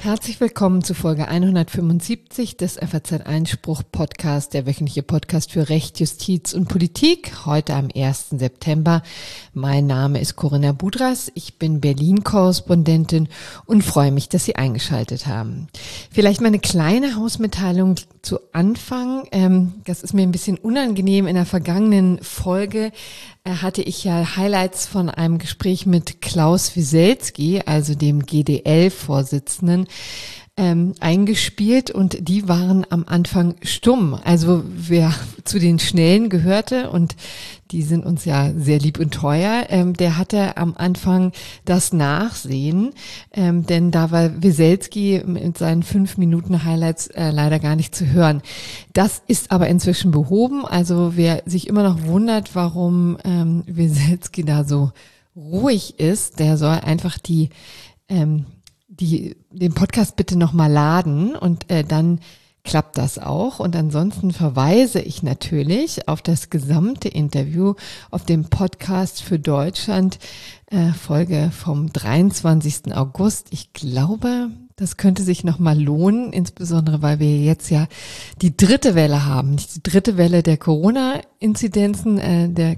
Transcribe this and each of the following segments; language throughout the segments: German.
Herzlich willkommen zu Folge 175 des FAZ Einspruch Podcast, der wöchentliche Podcast für Recht, Justiz und Politik, heute am 1. September. Mein Name ist Corinna Budras, ich bin Berlin-Korrespondentin und freue mich, dass Sie eingeschaltet haben. Vielleicht mal eine kleine Hausmitteilung zu Anfang. Das ist mir ein bisschen unangenehm. In der vergangenen Folge hatte ich ja Highlights von einem Gespräch mit Klaus Wieselski, also dem GDL-Vorsitzenden, eingespielt und die waren am Anfang stumm. Also wer zu den Schnellen gehörte und die sind uns ja sehr lieb und teuer, der hatte am Anfang das Nachsehen, denn da war Wieselski mit seinen 5 Minuten Highlights leider gar nicht zu hören. Das ist aber inzwischen behoben, also wer sich immer noch wundert, warum Wieselski da so ruhig ist, der soll einfach den Podcast bitte nochmal laden und dann klappt das auch. Und ansonsten verweise ich natürlich auf das gesamte Interview auf dem Podcast für Deutschland, Folge vom 23. August. Ich glaube, das könnte sich nochmal lohnen, insbesondere weil wir jetzt ja die dritte Welle haben. Nicht die dritte Welle der Corona-Inzidenzen, der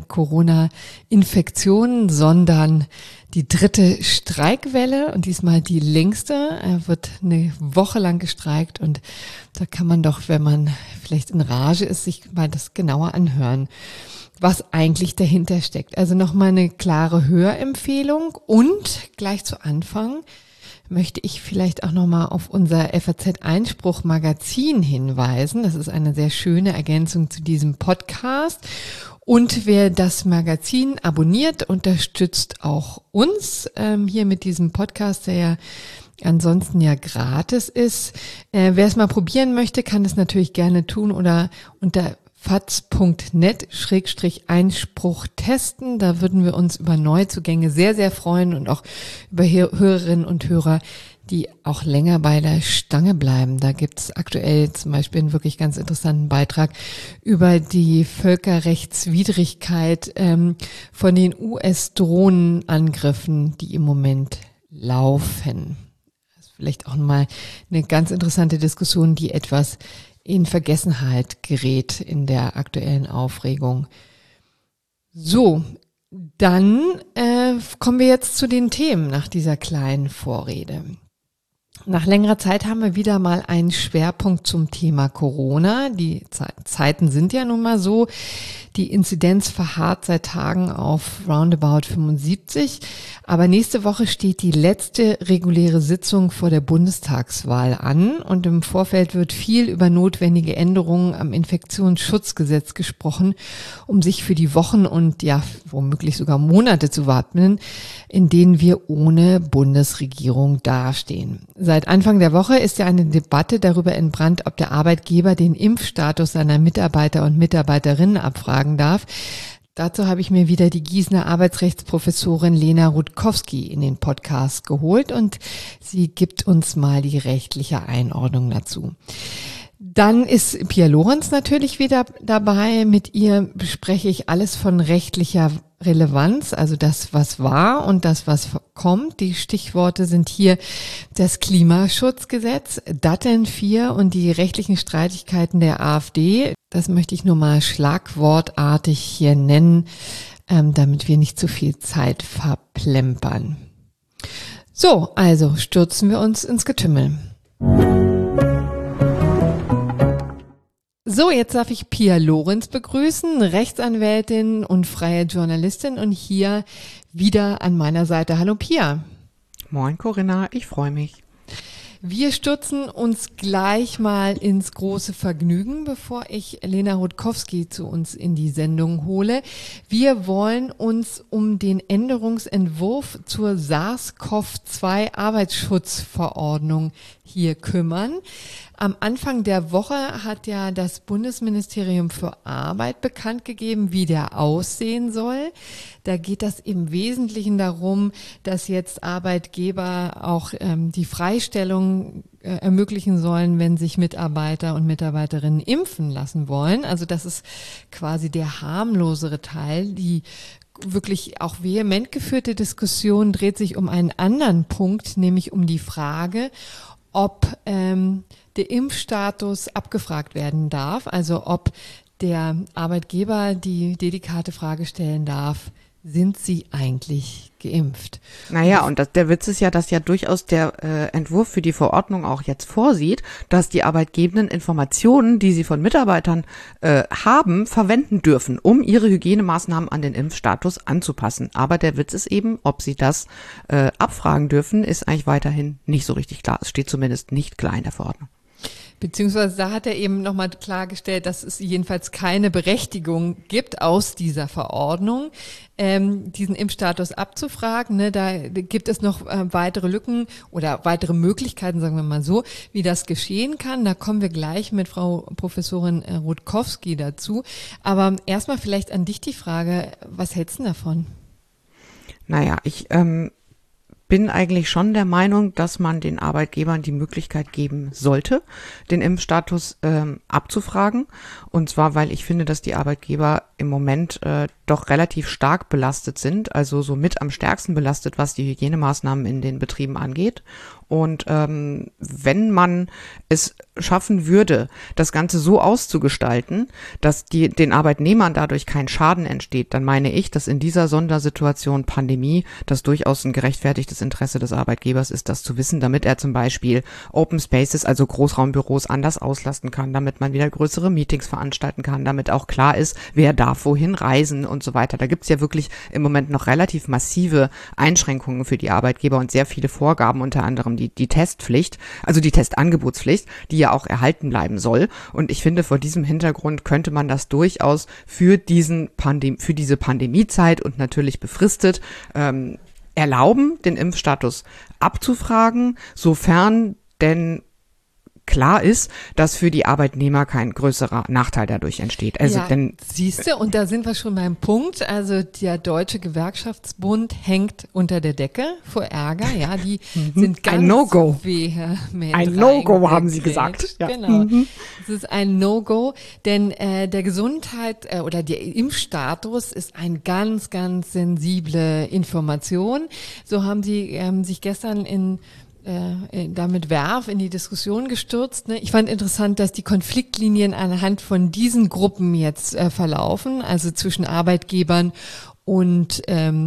Corona-Infektionen, sondern die dritte Streikwelle und diesmal die längste. Wird eine Woche lang gestreikt und da kann man doch, wenn man vielleicht in Rage ist, sich mal das genauer anhören, was eigentlich dahinter steckt. Also nochmal eine klare Hörempfehlung und gleich zu Anfang möchte ich vielleicht auch nochmal auf unser FAZ Einspruch Magazin hinweisen. Das ist eine sehr schöne Ergänzung zu diesem Podcast. Und wer das Magazin abonniert, unterstützt auch uns hier mit diesem Podcast, der ja ansonsten ja gratis ist. Wer es mal probieren möchte, kann es natürlich gerne tun oder unter faz.net/Einspruch testen. Da würden wir uns über Neuzugänge sehr, sehr freuen und auch über Hörerinnen und Hörer, die auch länger bei der Stange bleiben. Da gibt es aktuell zum Beispiel einen wirklich ganz interessanten Beitrag über die Völkerrechtswidrigkeit von den US-Drohnenangriffen, die im Moment laufen. Das ist vielleicht auch mal eine ganz interessante Diskussion, die etwas in Vergessenheit gerät in der aktuellen Aufregung. So, dann kommen wir jetzt zu den Themen nach dieser kleinen Vorrede. Nach längerer Zeit haben wir wieder mal einen Schwerpunkt zum Thema Corona. Die Zeiten sind ja nun mal so. Die Inzidenz verharrt seit Tagen auf roundabout 75. Aber nächste Woche steht die letzte reguläre Sitzung vor der Bundestagswahl an. Und im Vorfeld wird viel über notwendige Änderungen am Infektionsschutzgesetz gesprochen, um sich für die Wochen und ja womöglich sogar Monate zu wappnen, in denen wir ohne Bundesregierung dastehen. Seit Anfang der Woche ist ja eine Debatte darüber entbrannt, ob der Arbeitgeber den Impfstatus seiner Mitarbeiter und Mitarbeiterinnen abfragen darf. Dazu habe ich mir wieder die Gießener Arbeitsrechtsprofessorin Lena Rutkowski in den Podcast geholt und sie gibt uns mal die rechtliche Einordnung dazu. Dann ist Pia Lorenz natürlich wieder dabei. Mit ihr bespreche ich alles von rechtlicher Relevanz, also das, was war und das, was kommt. Die Stichworte sind hier das Klimaschutzgesetz, Datteln 4 und die rechtlichen Streitigkeiten der AfD. Das möchte ich nur mal schlagwortartig hier nennen, damit wir nicht zu viel Zeit verplempern. So, also stürzen wir uns ins Getümmel. So, jetzt darf ich Pia Lorenz begrüßen, Rechtsanwältin und freie Journalistin und hier wieder an meiner Seite. Hallo Pia. Moin Corinna, ich freue mich. Wir stürzen uns gleich mal ins große Vergnügen, bevor ich Lena Rutkowski zu uns in die Sendung hole. Wir wollen uns um den Änderungsentwurf zur SARS-CoV-2-Arbeitsschutzverordnung hier kümmern. Am Anfang der Woche hat ja das Bundesministerium für Arbeit bekannt gegeben, wie der aussehen soll. Da geht das im Wesentlichen darum, dass jetzt Arbeitgeber auch die Freistellung ermöglichen sollen, wenn sich Mitarbeiter und Mitarbeiterinnen impfen lassen wollen. Also das ist quasi der harmlosere Teil. Die wirklich auch vehement geführte Diskussion dreht sich um einen anderen Punkt, nämlich um die Frage, ob der Impfstatus abgefragt werden darf, also ob der Arbeitgeber die delikate Frage stellen darf, sind Sie eigentlich geimpft? Naja, und der Witz ist ja, dass ja durchaus der Entwurf für die Verordnung auch jetzt vorsieht, dass die arbeitgebenden Informationen, die sie von Mitarbeitern haben, verwenden dürfen, um ihre Hygienemaßnahmen an den Impfstatus anzupassen. Aber der Witz ist eben, ob sie das abfragen dürfen, ist eigentlich weiterhin nicht so richtig klar. Es steht zumindest nicht klar in der Verordnung. Beziehungsweise da hat er eben nochmal klargestellt, dass es jedenfalls keine Berechtigung gibt aus dieser Verordnung, diesen Impfstatus abzufragen. Ne? Da gibt es noch weitere Lücken oder weitere Möglichkeiten, sagen wir mal so, wie das geschehen kann. Da kommen wir gleich mit Frau Professorin Rutkowski dazu. Aber erstmal vielleicht an dich die Frage, was hältst du davon? Naja, ich bin eigentlich schon der Meinung, dass man den Arbeitgebern die Möglichkeit geben sollte, den Impfstatus abzufragen. Und zwar, weil ich finde, dass die Arbeitgeber im Moment doch relativ stark belastet sind, also so mit am stärksten belastet, was die Hygienemaßnahmen in den Betrieben angeht. Und wenn man es schaffen würde, das Ganze so auszugestalten, dass den Arbeitnehmern dadurch kein Schaden entsteht, dann meine ich, dass in dieser Sondersituation Pandemie das durchaus ein gerechtfertigtes Interesse des Arbeitgebers ist, das zu wissen, damit er zum Beispiel Open Spaces, also Großraumbüros, anders auslasten kann, damit man wieder größere Meetings veranstalten kann, damit auch klar ist, wer darf wohin reisen und so weiter. Da gibt's ja wirklich im Moment noch relativ massive Einschränkungen für die Arbeitgeber und sehr viele Vorgaben, unter anderem die Testpflicht, also die Testangebotspflicht, die ja auch erhalten bleiben soll. Und ich finde, vor diesem Hintergrund könnte man das durchaus für diese Pandemiezeit und natürlich befristet erlauben, den Impfstatus abzufragen, sofern denn klar ist, dass für die Arbeitnehmer kein größerer Nachteil dadurch entsteht. Also siehst du, und da sind wir schon beim Punkt. Also der Deutsche Gewerkschaftsbund hängt unter der Decke vor Ärger. Ja, die sind ganz ein No-Go. vehement ein No-Go, haben sie gesagt. Ja. Genau. Es ist ein No-Go, denn der Gesundheit oder der Impfstatus ist eine ganz, ganz sensible Information. So haben sie sich gestern damit Werf in die Diskussion gestürzt. Ne? Ich fand interessant, dass die Konfliktlinien anhand von diesen Gruppen jetzt verlaufen, also zwischen Arbeitgebern und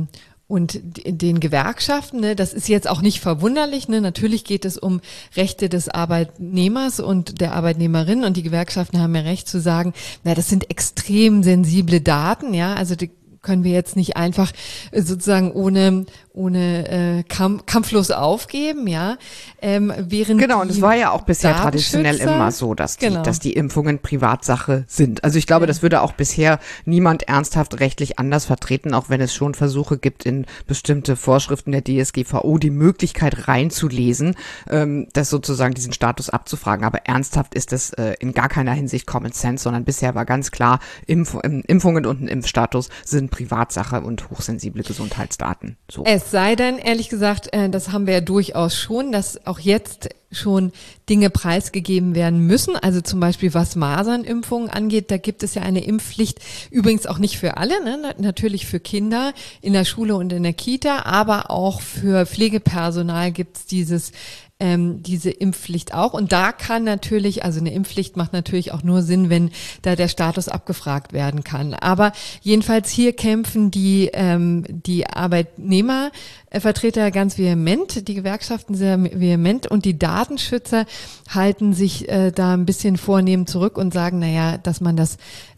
den Gewerkschaften. Ne? Das ist jetzt auch nicht verwunderlich. Ne? Natürlich geht es um Rechte des Arbeitnehmers und der Arbeitnehmerin, und die Gewerkschaften haben ja recht zu sagen, na, das sind extrem sensible Daten, ja, also die können wir jetzt nicht einfach sozusagen ohne kampflos aufgeben, ja. Während genau, und es war ja auch bisher traditionell immer so, dass die Impfungen Privatsache sind. Also ich glaube, das würde auch bisher niemand ernsthaft rechtlich anders vertreten, auch wenn es schon Versuche gibt, in bestimmte Vorschriften der DSGVO die Möglichkeit reinzulesen, das sozusagen diesen Status abzufragen. Aber ernsthaft ist das in gar keiner Hinsicht Common Sense, sondern bisher war ganz klar, Impfungen und ein Impfstatus sind Privatsache und hochsensible Gesundheitsdaten. So. Es sei denn, ehrlich gesagt, das haben wir ja durchaus schon, dass auch jetzt schon Dinge preisgegeben werden müssen. Also zum Beispiel, was Masernimpfungen angeht, da gibt es ja eine Impfpflicht, übrigens auch nicht für alle, ne? Natürlich für Kinder in der Schule und in der Kita, aber auch für Pflegepersonal gibt es diese Impfpflicht auch. Und da kann natürlich, also eine Impfpflicht macht natürlich auch nur Sinn, wenn da der Status abgefragt werden kann. Aber jedenfalls hier kämpfen die Arbeitnehmervertreter ganz vehement, die Gewerkschaften sehr vehement, und die Datenschützer halten sich da ein bisschen vornehm zurück und sagen, naja, dass man das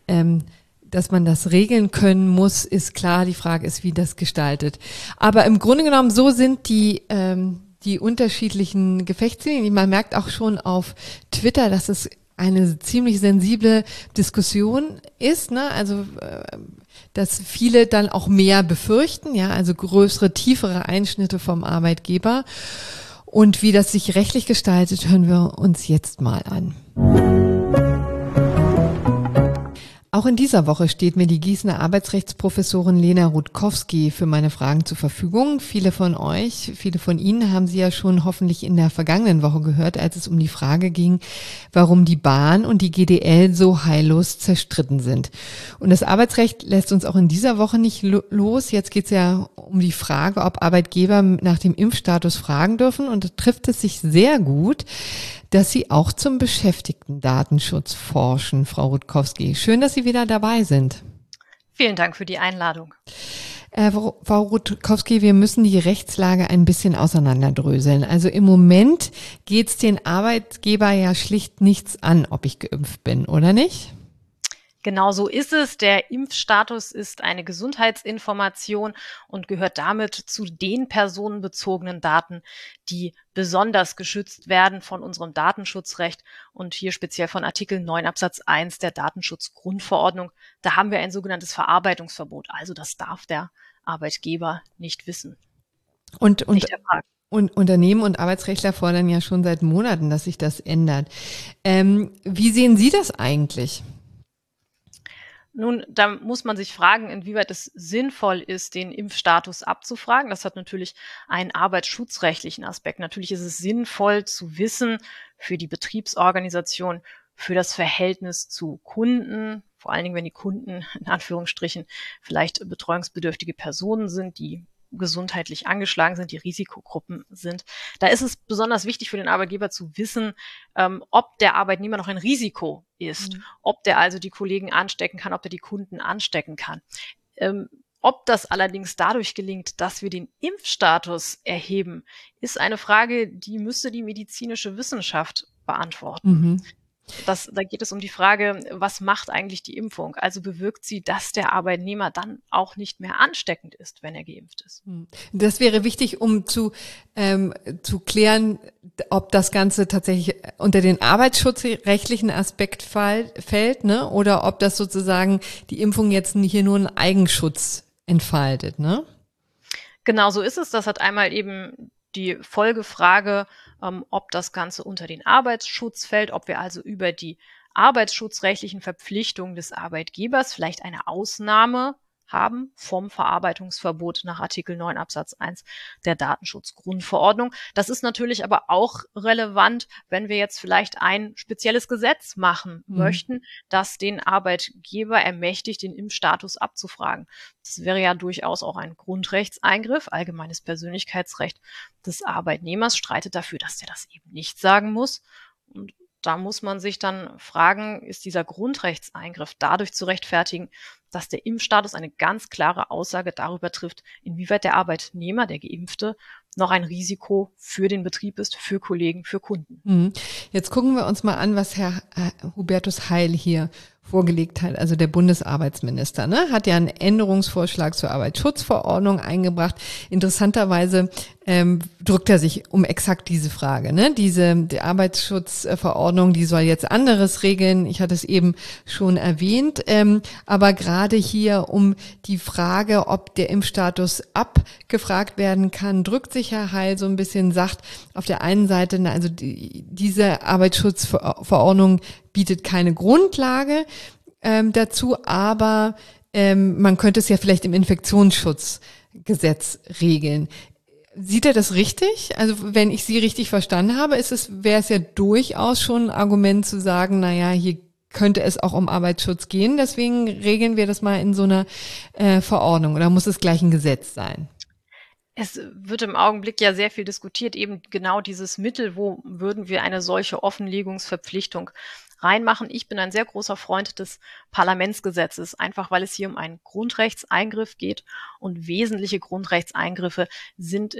regeln können muss, ist klar. Die Frage ist, wie das gestaltet. Aber im Grunde genommen, so sind die unterschiedlichen Gefechtslinien. Man merkt auch schon auf Twitter, dass es eine ziemlich sensible Diskussion ist, ne? Also, dass viele dann auch mehr befürchten, ja, also größere, tiefere Einschnitte vom Arbeitgeber. Und wie das sich rechtlich gestaltet, hören wir uns jetzt mal an. Auch in dieser Woche steht mir die Gießener Arbeitsrechtsprofessorin Lena Rutkowski für meine Fragen zur Verfügung. Viele von Ihnen haben Sie ja schon hoffentlich in der vergangenen Woche gehört, als es um die Frage ging, warum die Bahn und die GDL so heillos zerstritten sind. Und das Arbeitsrecht lässt uns auch in dieser Woche nicht los. Jetzt geht es ja um die Frage, ob Arbeitgeber nach dem Impfstatus fragen dürfen. Und da trifft es sich sehr gut, dass Sie auch zum Beschäftigtendatenschutz forschen, Frau Rutkowski. Schön, dass Sie wieder dabei sind. Vielen Dank für die Einladung. Frau Rutkowski, wir müssen die Rechtslage ein bisschen auseinanderdröseln. Also im Moment geht es den Arbeitgeber ja schlicht nichts an, ob ich geimpft bin, oder nicht? Genau so ist es. Der Impfstatus ist eine Gesundheitsinformation und gehört damit zu den personenbezogenen Daten, die besonders geschützt werden von unserem Datenschutzrecht und hier speziell von Artikel 9 Absatz 1 der Datenschutzgrundverordnung. Da haben wir ein sogenanntes Verarbeitungsverbot. Also das darf der Arbeitgeber nicht wissen. Und Unternehmen und Arbeitsrechtler fordern ja schon seit Monaten, dass sich das ändert. Wie sehen Sie das eigentlich? Nun, da muss man sich fragen, inwieweit es sinnvoll ist, den Impfstatus abzufragen. Das hat natürlich einen arbeitsschutzrechtlichen Aspekt. Natürlich ist es sinnvoll zu wissen für die Betriebsorganisation, für das Verhältnis zu Kunden, vor allen Dingen, wenn die Kunden in Anführungsstrichen vielleicht betreuungsbedürftige Personen sind, die gesundheitlich angeschlagen sind, die Risikogruppen sind. Da ist es besonders wichtig für den Arbeitgeber zu wissen, ob der Arbeitnehmer noch ein Risiko ist, ob der also die Kollegen anstecken kann, ob der die Kunden anstecken kann. Ob das allerdings dadurch gelingt, dass wir den Impfstatus erheben, ist eine Frage, die müsste die medizinische Wissenschaft beantworten. Da geht es um die Frage, was macht eigentlich die Impfung? Also bewirkt sie, dass der Arbeitnehmer dann auch nicht mehr ansteckend ist, wenn er geimpft ist. Das wäre wichtig, um zu klären, ob das Ganze tatsächlich unter den arbeitsschutzrechtlichen Aspekt fällt, ne? Oder ob das sozusagen die Impfung jetzt hier nur einen Eigenschutz entfaltet, ne? Genau so ist es. Das hat einmal eben die Folgefrage, ob das Ganze unter den Arbeitsschutz fällt, ob wir also über die arbeitsschutzrechtlichen Verpflichtungen des Arbeitgebers vielleicht eine Ausnahme haben vom Verarbeitungsverbot nach Artikel 9 Absatz 1 der Datenschutzgrundverordnung. Das ist natürlich aber auch relevant, wenn wir jetzt vielleicht ein spezielles Gesetz machen möchten, das den Arbeitgeber ermächtigt, den Impfstatus abzufragen. Das wäre ja durchaus auch ein Grundrechtseingriff. Allgemeines Persönlichkeitsrecht des Arbeitnehmers streitet dafür, dass der das eben nicht sagen muss. Und da muss man sich dann fragen, ist dieser Grundrechtseingriff dadurch zu rechtfertigen, dass der Impfstatus eine ganz klare Aussage darüber trifft, inwieweit der Arbeitnehmer, der Geimpfte, noch ein Risiko für den Betrieb ist, für Kollegen, für Kunden. Jetzt gucken wir uns mal an, was Herr Hubertus Heil hier vorgelegt hat, also der Bundesarbeitsminister, ne, hat ja einen Änderungsvorschlag zur Arbeitsschutzverordnung eingebracht. Interessanterweise drückt er sich um exakt diese Frage, ne? Die Arbeitsschutzverordnung, die soll jetzt anderes regeln. Ich hatte es eben schon erwähnt, aber gerade hier um die Frage, ob der Impfstatus abgefragt werden kann, drückt sich Herr Heil so ein bisschen, sagt auf der einen Seite, also diese Arbeitsschutzverordnung bietet keine Grundlage dazu, aber man könnte es ja vielleicht im Infektionsschutzgesetz regeln. Sieht er das richtig? Also wenn ich Sie richtig verstanden habe, wäre es ja durchaus schon ein Argument zu sagen, naja, hier könnte es auch um Arbeitsschutz gehen, deswegen regeln wir das mal in so einer Verordnung, oder muss es gleich ein Gesetz sein? Es wird im Augenblick ja sehr viel diskutiert, eben genau dieses Mittel, wo würden wir eine solche Offenlegungsverpflichtung reinmachen. Ich bin ein sehr großer Freund des Parlamentsgesetzes, einfach weil es hier um einen Grundrechtseingriff geht und wesentliche Grundrechtseingriffe sind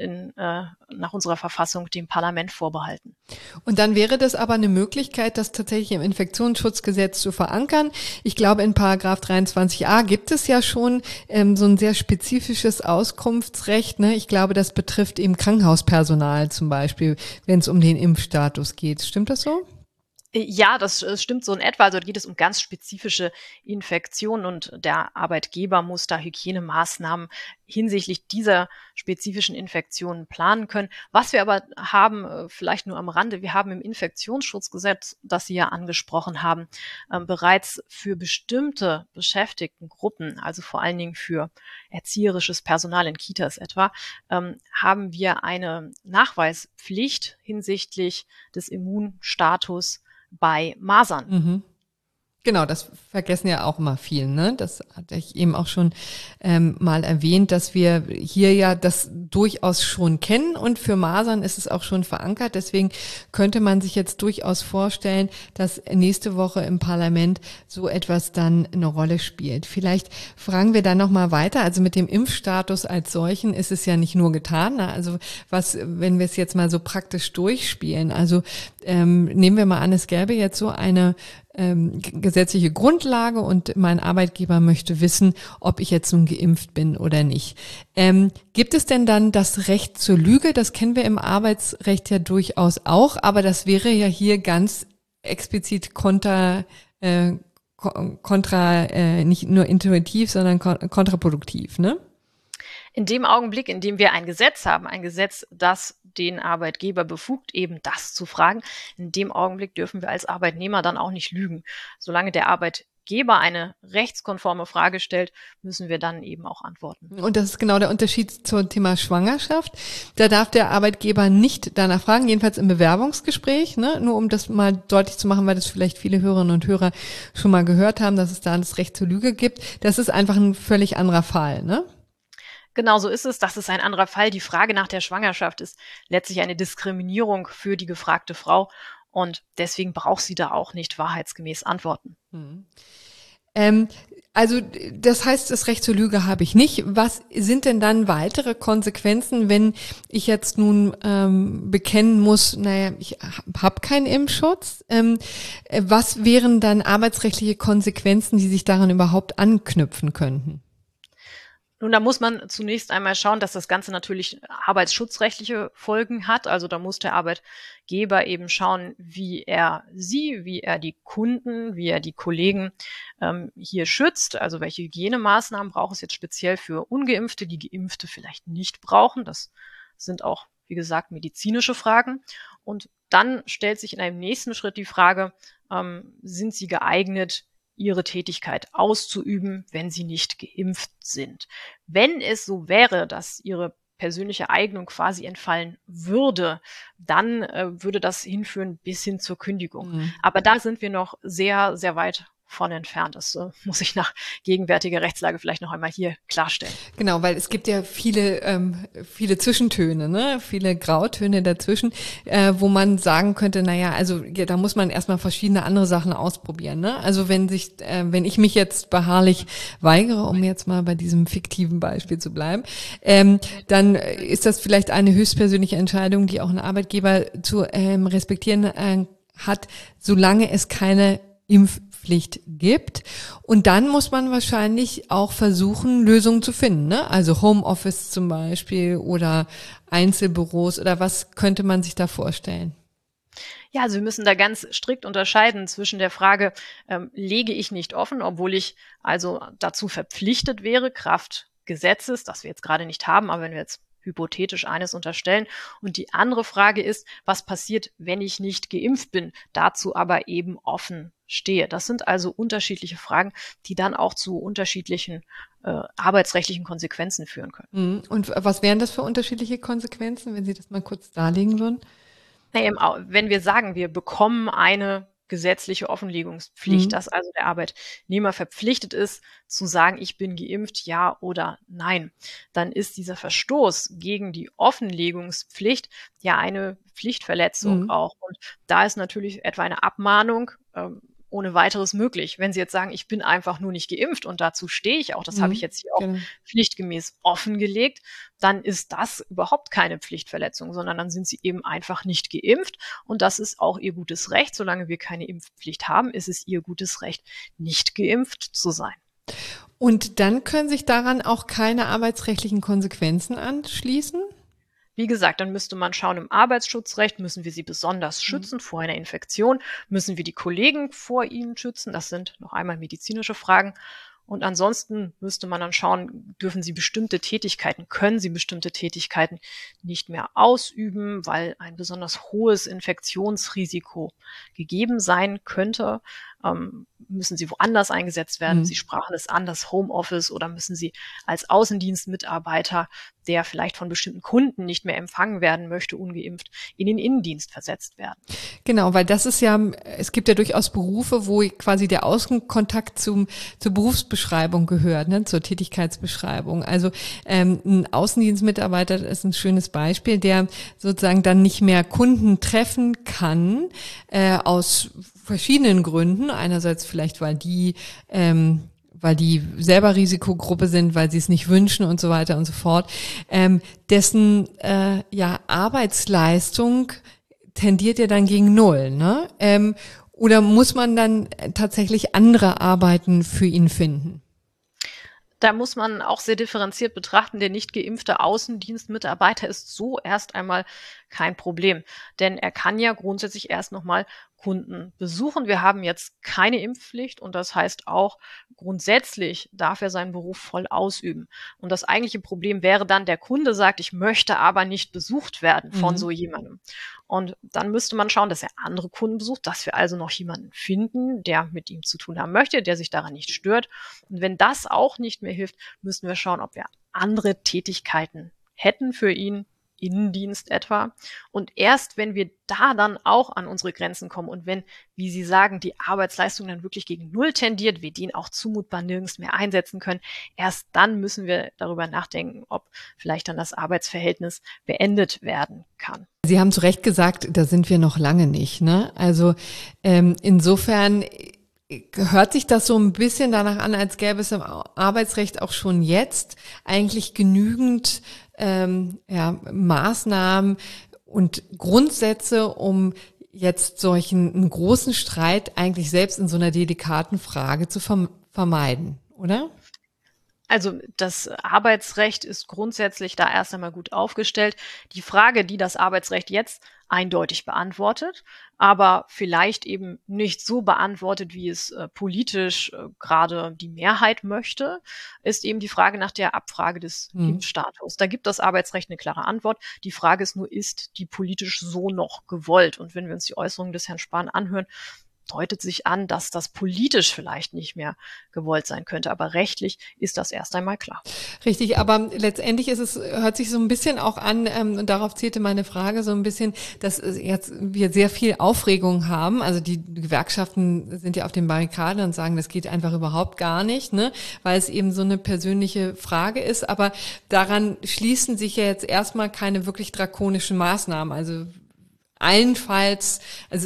nach unserer Verfassung dem Parlament vorbehalten. Und dann wäre das aber eine Möglichkeit, das tatsächlich im Infektionsschutzgesetz zu verankern. Ich glaube, in Paragraph 23a gibt es ja schon so ein sehr spezifisches Auskunftsrecht, ne? Ich glaube, das betrifft eben Krankenhauspersonal zum Beispiel, wenn es um den Impfstatus geht. Stimmt das so? Ja, das stimmt so in etwa. Also da geht es um ganz spezifische Infektionen und der Arbeitgeber muss da Hygienemaßnahmen hinsichtlich dieser spezifischen Infektionen planen können. Was wir aber haben, vielleicht nur am Rande, wir haben im Infektionsschutzgesetz, das Sie ja angesprochen haben, bereits für bestimmte Beschäftigtengruppen, also vor allen Dingen für erzieherisches Personal in Kitas etwa, haben wir eine Nachweispflicht hinsichtlich des Immunstatus bei Masern. Mhm. Genau, das vergessen ja auch immer viel, ne? Das hatte ich eben auch schon mal erwähnt, dass wir hier ja das durchaus schon kennen und für Masern ist es auch schon verankert. Deswegen könnte man sich jetzt durchaus vorstellen, dass nächste Woche im Parlament so etwas dann eine Rolle spielt. Vielleicht fragen wir dann nochmal weiter. Also mit dem Impfstatus als solchen ist es ja nicht nur getan. Ne? Also was, wenn wir es jetzt mal so praktisch durchspielen, also nehmen wir mal an, es gäbe jetzt so eine gesetzliche Grundlage und mein Arbeitgeber möchte wissen, ob ich jetzt nun geimpft bin oder nicht. Gibt es denn dann das Recht zur Lüge? Das kennen wir im Arbeitsrecht ja durchaus auch, aber das wäre ja hier ganz explizit kontra nicht nur intuitiv, sondern kontraproduktiv, ne? In dem Augenblick, in dem wir ein Gesetz haben, ein Gesetz, das den Arbeitgeber befugt, eben das zu fragen, in dem Augenblick dürfen wir als Arbeitnehmer dann auch nicht lügen. Solange der Arbeitgeber eine rechtskonforme Frage stellt, müssen wir dann eben auch antworten. Und das ist genau der Unterschied zum Thema Schwangerschaft. Da darf der Arbeitgeber nicht danach fragen, jedenfalls im Bewerbungsgespräch, ne? Nur um das mal deutlich zu machen, weil das vielleicht viele Hörerinnen und Hörer schon mal gehört haben, dass es da das Recht zur Lüge gibt. Das ist einfach ein völlig anderer Fall, ne? Genau so ist es. Das ist ein anderer Fall. Die Frage nach der Schwangerschaft ist letztlich eine Diskriminierung für die gefragte Frau und deswegen braucht sie da auch nicht wahrheitsgemäß antworten. Also das heißt, das Recht zur Lüge habe ich nicht. Was sind denn dann weitere Konsequenzen, wenn ich jetzt nun bekennen muss, naja, ich habe keinen Impfschutz? Was wären dann arbeitsrechtliche Konsequenzen, die sich daran überhaupt anknüpfen könnten? Nun, da muss man zunächst einmal schauen, dass das Ganze natürlich arbeitsschutzrechtliche Folgen hat. Also da muss der Arbeitgeber eben schauen, wie er die Kunden, wie er die Kollegen hier schützt. Also welche Hygienemaßnahmen braucht es jetzt speziell für Ungeimpfte, die Geimpfte vielleicht nicht brauchen. Das sind auch, wie gesagt, medizinische Fragen. Und dann stellt sich in einem nächsten Schritt die Frage, sind sie geeignet, ihre Tätigkeit auszuüben, wenn sie nicht geimpft sind. Wenn es so wäre, dass ihre persönliche Eignung quasi entfallen würde, dann würde das hinführen bis hin zur Kündigung. Mhm. Aber da sind wir noch sehr, sehr weit von entfernt. Das muss ich nach gegenwärtiger Rechtslage vielleicht noch einmal hier klarstellen. Genau, weil es gibt ja viele Zwischentöne, ne? Viele Grautöne dazwischen, wo man sagen könnte, naja, also ja, da muss man erstmal verschiedene andere Sachen ausprobieren. Ne? Also wenn ich mich jetzt beharrlich weigere, um jetzt mal bei diesem fiktiven Beispiel zu bleiben, dann ist das vielleicht eine höchstpersönliche Entscheidung, die auch ein Arbeitgeber zu respektieren hat, solange es keine Impfpflicht gibt. Und dann muss man wahrscheinlich auch versuchen, Lösungen zu finden, ne? Also Homeoffice zum Beispiel oder Einzelbüros oder was könnte man sich da vorstellen? Ja, also wir müssen da ganz strikt unterscheiden zwischen der Frage, lege ich nicht offen, obwohl ich also dazu verpflichtet wäre, Kraft Gesetzes, das wir jetzt gerade nicht haben, aber wenn wir jetzt hypothetisch eines unterstellen. Und die andere Frage ist, was passiert, wenn ich nicht geimpft bin, dazu aber eben offen stehe. Das sind also unterschiedliche Fragen, die dann auch zu unterschiedlichen arbeitsrechtlichen Konsequenzen führen können. Und was wären das für unterschiedliche Konsequenzen, wenn Sie das mal kurz darlegen würden? Wenn wir sagen, wir bekommen eine gesetzliche Offenlegungspflicht, dass also der Arbeitnehmer verpflichtet ist, zu sagen, ich bin geimpft, ja oder nein, dann ist dieser Verstoß gegen die Offenlegungspflicht ja eine Pflichtverletzung auch. Und da ist natürlich etwa eine Abmahnung ohne weiteres möglich. Wenn Sie jetzt sagen, ich bin einfach nur nicht geimpft und dazu stehe ich auch, das habe ich jetzt hier auch pflichtgemäß offengelegt, dann ist das überhaupt keine Pflichtverletzung, sondern dann sind Sie eben einfach nicht geimpft und das ist auch Ihr gutes Recht. Solange wir keine Impfpflicht haben, ist es Ihr gutes Recht, nicht geimpft zu sein. Und dann können sich daran auch keine arbeitsrechtlichen Konsequenzen anschließen? Wie gesagt, dann müsste man schauen, im Arbeitsschutzrecht müssen wir sie besonders schützen vor einer Infektion, müssen wir die Kollegen vor ihnen schützen, das sind noch einmal medizinische Fragen. Und ansonsten müsste man dann schauen, dürfen sie bestimmte Tätigkeiten, können sie bestimmte Tätigkeiten nicht mehr ausüben, weil ein besonders hohes Infektionsrisiko gegeben sein könnte. Müssen sie woanders eingesetzt werden? Sie sprachen es an, das Homeoffice, oder müssen sie als Außendienstmitarbeiter, der vielleicht von bestimmten Kunden nicht mehr empfangen werden möchte, ungeimpft, in den Innendienst versetzt werden? Genau, weil das ist ja, es gibt ja durchaus Berufe, wo quasi der Außenkontakt zur Berufsbeschreibung gehört, ne, zur Tätigkeitsbeschreibung. Also ein Außendienstmitarbeiter ist ein schönes Beispiel, der sozusagen dann nicht mehr Kunden treffen kann, aus verschiedenen Gründen. Einerseits vielleicht, weil die selber Risikogruppe sind, weil sie es nicht wünschen und so weiter und so fort, dessen Arbeitsleistung tendiert ja dann gegen Null, ne? Oder muss man dann tatsächlich andere Arbeiten für ihn finden? Da muss man auch sehr differenziert betrachten. Der nicht geimpfte Außendienstmitarbeiter ist so erst einmal kein Problem, denn er kann ja grundsätzlich erst nochmal Kunden besuchen. Wir haben jetzt keine Impfpflicht und das heißt auch, grundsätzlich darf er seinen Beruf voll ausüben. Und das eigentliche Problem wäre dann, der Kunde sagt, ich möchte aber nicht besucht werden von so jemandem. Und dann müsste man schauen, dass er andere Kunden besucht, dass wir also noch jemanden finden, der mit ihm zu tun haben möchte, der sich daran nicht stört. Und wenn das auch nicht mehr hilft, müssen wir schauen, ob wir andere Tätigkeiten hätten für ihn, Innendienst etwa. Und erst wenn wir da dann auch an unsere Grenzen kommen und wenn, wie Sie sagen, die Arbeitsleistung dann wirklich gegen Null tendiert, wir den auch zumutbar nirgends mehr einsetzen können, erst dann müssen wir darüber nachdenken, ob vielleicht dann das Arbeitsverhältnis beendet werden kann. Sie haben zu Recht gesagt, da sind wir noch lange nicht, ne? Also insofern hört sich das so ein bisschen danach an, als gäbe es im Arbeitsrecht auch schon jetzt eigentlich genügend Maßnahmen und Grundsätze, um jetzt einen großen Streit eigentlich selbst in so einer delikaten Frage zu vermeiden, oder? Also das Arbeitsrecht ist grundsätzlich da erst einmal gut aufgestellt. Die Frage, die das Arbeitsrecht jetzt eindeutig beantwortet, aber vielleicht eben nicht so beantwortet, wie es politisch gerade die Mehrheit möchte, ist eben die Frage nach der Abfrage des Impfstatus. Da gibt das Arbeitsrecht eine klare Antwort. Die Frage ist nur, ist die politisch so noch gewollt? Und wenn wir uns die Äußerungen des Herrn Spahn anhören, deutet sich an, dass das politisch vielleicht nicht mehr gewollt sein könnte. Aber rechtlich ist das erst einmal klar. Richtig, aber letztendlich hört sich so ein bisschen auch an, und darauf zielte meine Frage so ein bisschen, dass jetzt wir sehr viel Aufregung haben. Also die Gewerkschaften sind ja auf den Barrikaden und sagen, das geht einfach überhaupt gar nicht, ne, weil es eben so eine persönliche Frage ist. Aber daran schließen sich ja jetzt erstmal keine wirklich drakonischen Maßnahmen. Also allenfalls, also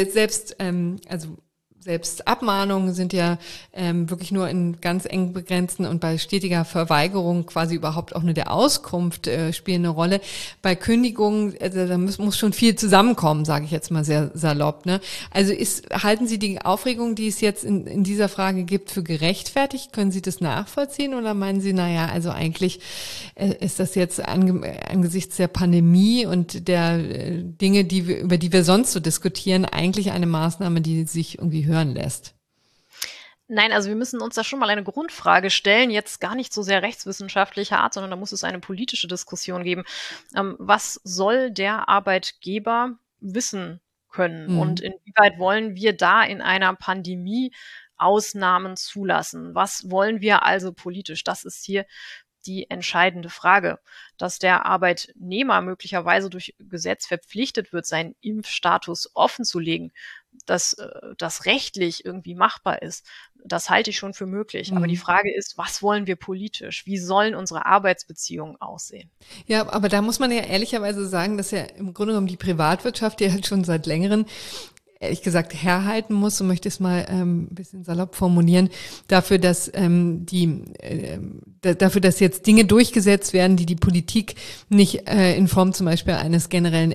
selbst Abmahnungen sind ja wirklich nur in ganz eng begrenzten und bei stetiger Verweigerung quasi überhaupt auch nur der Auskunft spielen eine Rolle. Bei Kündigungen, da muss schon viel zusammenkommen, sage ich jetzt mal sehr salopp, ne? Also halten Sie die Aufregung, die es jetzt in dieser Frage gibt, für gerechtfertigt? Können Sie das nachvollziehen oder meinen Sie, naja, also eigentlich ist das jetzt angesichts der Pandemie und der Dinge, über die wir sonst so diskutieren, eigentlich eine Maßnahme, die sich irgendwie hören lässt? Nein, also wir müssen uns da schon mal eine Grundfrage stellen, jetzt gar nicht so sehr rechtswissenschaftlicher Art, sondern da muss es eine politische Diskussion geben. Was soll der Arbeitgeber wissen können und inwieweit wollen wir da in einer Pandemie Ausnahmen zulassen? Was wollen wir also politisch? Das ist hier die entscheidende Frage, dass der Arbeitnehmer möglicherweise durch Gesetz verpflichtet wird, seinen Impfstatus offenzulegen, dass das rechtlich irgendwie machbar ist, das halte ich schon für möglich. Aber die Frage ist, was wollen wir politisch? Wie sollen unsere Arbeitsbeziehungen aussehen? Ja, aber da muss man ja ehrlicherweise sagen, dass ja im Grunde genommen die Privatwirtschaft ja halt schon seit längerem ehrlich gesagt herhalten muss, so möchte ich es mal ein bisschen salopp formulieren, dafür, dass jetzt Dinge durchgesetzt werden, die Politik nicht in Form zum Beispiel eines generellen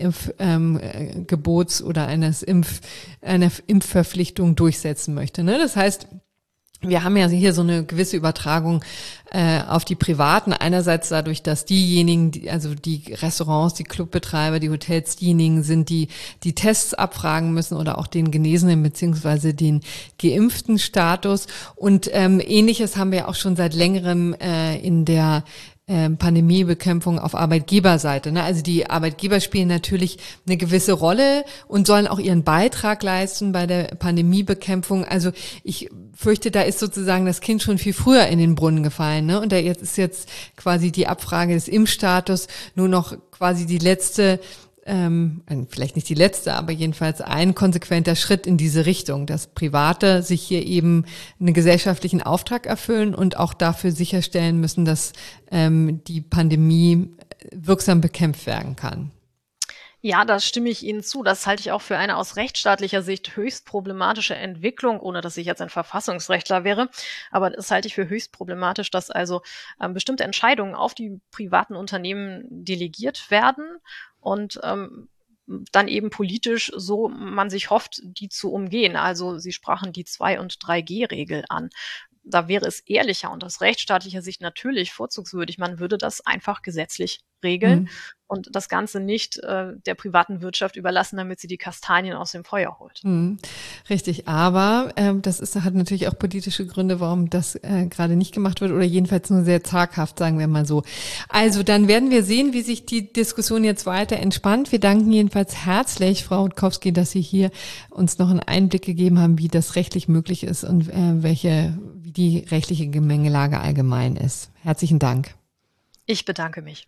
Impfgebots oder einer Impfverpflichtung durchsetzen möchte. Ne? Das heißt, wir haben ja hier so eine gewisse Übertragung auf die Privaten. Einerseits dadurch, dass diejenigen, also die Restaurants, die Clubbetreiber, die Hotels, diejenigen sind, die Tests abfragen müssen oder auch den Genesenen beziehungsweise den geimpften Status. Und Ähnliches haben wir auch schon seit längerem in der Pandemiebekämpfung auf Arbeitgeberseite. Ne? Also die Arbeitgeber spielen natürlich eine gewisse Rolle und sollen auch ihren Beitrag leisten bei der Pandemiebekämpfung. Also ich fürchte, da ist sozusagen das Kind schon viel früher in den Brunnen gefallen. Ne? Und da ist jetzt quasi die Abfrage des Impfstatus nur noch quasi die letzte, vielleicht nicht die letzte, aber jedenfalls ein konsequenter Schritt in diese Richtung, dass Private sich hier eben einen gesellschaftlichen Auftrag erfüllen und auch dafür sicherstellen müssen, dass die Pandemie wirksam bekämpft werden kann. Ja, da stimme ich Ihnen zu. Das halte ich auch für eine aus rechtsstaatlicher Sicht höchst problematische Entwicklung, ohne dass ich jetzt ein Verfassungsrechtler wäre. Aber das halte ich für höchst problematisch, dass also bestimmte Entscheidungen auf die privaten Unternehmen delegiert werden und dann eben politisch, so man sich hofft, die zu umgehen. Also Sie sprachen die 2- und 3G-Regel an. Da wäre es ehrlicher und aus rechtsstaatlicher Sicht natürlich vorzugswürdig. Man würde das einfach gesetzlich regeln und das Ganze nicht der privaten Wirtschaft überlassen, damit sie die Kastanien aus dem Feuer holt. Richtig, aber hat natürlich auch politische Gründe, warum das gerade nicht gemacht wird oder jedenfalls nur sehr zaghaft, sagen wir mal so. Also dann werden wir sehen, wie sich die Diskussion jetzt weiter entspannt. Wir danken jedenfalls herzlich, Frau Rutkowski, dass Sie hier uns noch einen Einblick gegeben haben, wie das rechtlich möglich ist und wie die rechtliche Gemengelage allgemein ist. Herzlichen Dank. Ich bedanke mich.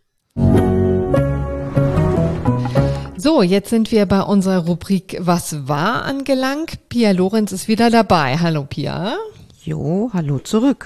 So, jetzt sind wir bei unserer Rubrik Was war angelangt. Pia Lorenz ist wieder dabei. Hallo Pia. Jo, hallo zurück.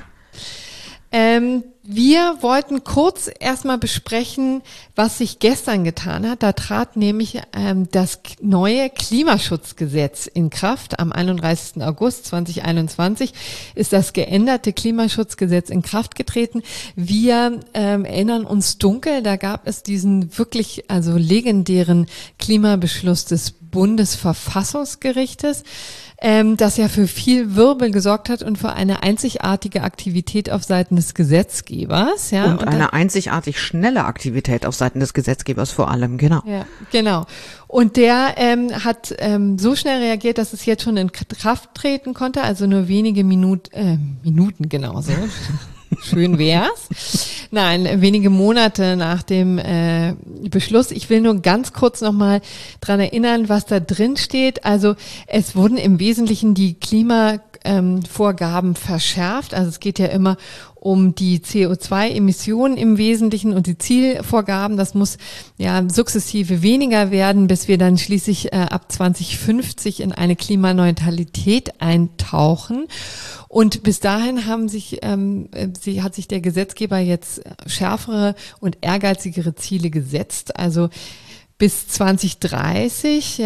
Wir wollten kurz erstmal besprechen, was sich gestern getan hat. Da trat nämlich das neue Klimaschutzgesetz in Kraft. Am 31. August 2021 ist das geänderte Klimaschutzgesetz in Kraft getreten. Wir erinnern uns dunkel, da gab es diesen wirklich legendären Klimabeschluss des Bundesverfassungsgerichtes, das ja für viel Wirbel gesorgt hat und für eine einzigartige Aktivität auf Seiten des Gesetzgebers. Ja, und eine einzigartig schnelle Aktivität auf Seiten des Gesetzgebers vor allem, genau. Ja, genau. Und der hat so schnell reagiert, dass es jetzt schon in Kraft treten konnte, also nur wenige Minuten genauso. Schön wär's. Nein, wenige Monate nach dem Beschluss. Ich will nur ganz kurz nochmal dran erinnern, was da drin steht. Also es wurden im Wesentlichen die Klimavorgaben verschärft. Also es geht ja immer um die CO2-Emissionen im Wesentlichen und die Zielvorgaben. Das muss ja sukzessive weniger werden, bis wir dann schließlich ab 2050 in eine Klimaneutralität eintauchen. Und bis dahin hat sich der Gesetzgeber jetzt schärfere und ehrgeizigere Ziele gesetzt. Also bis 2030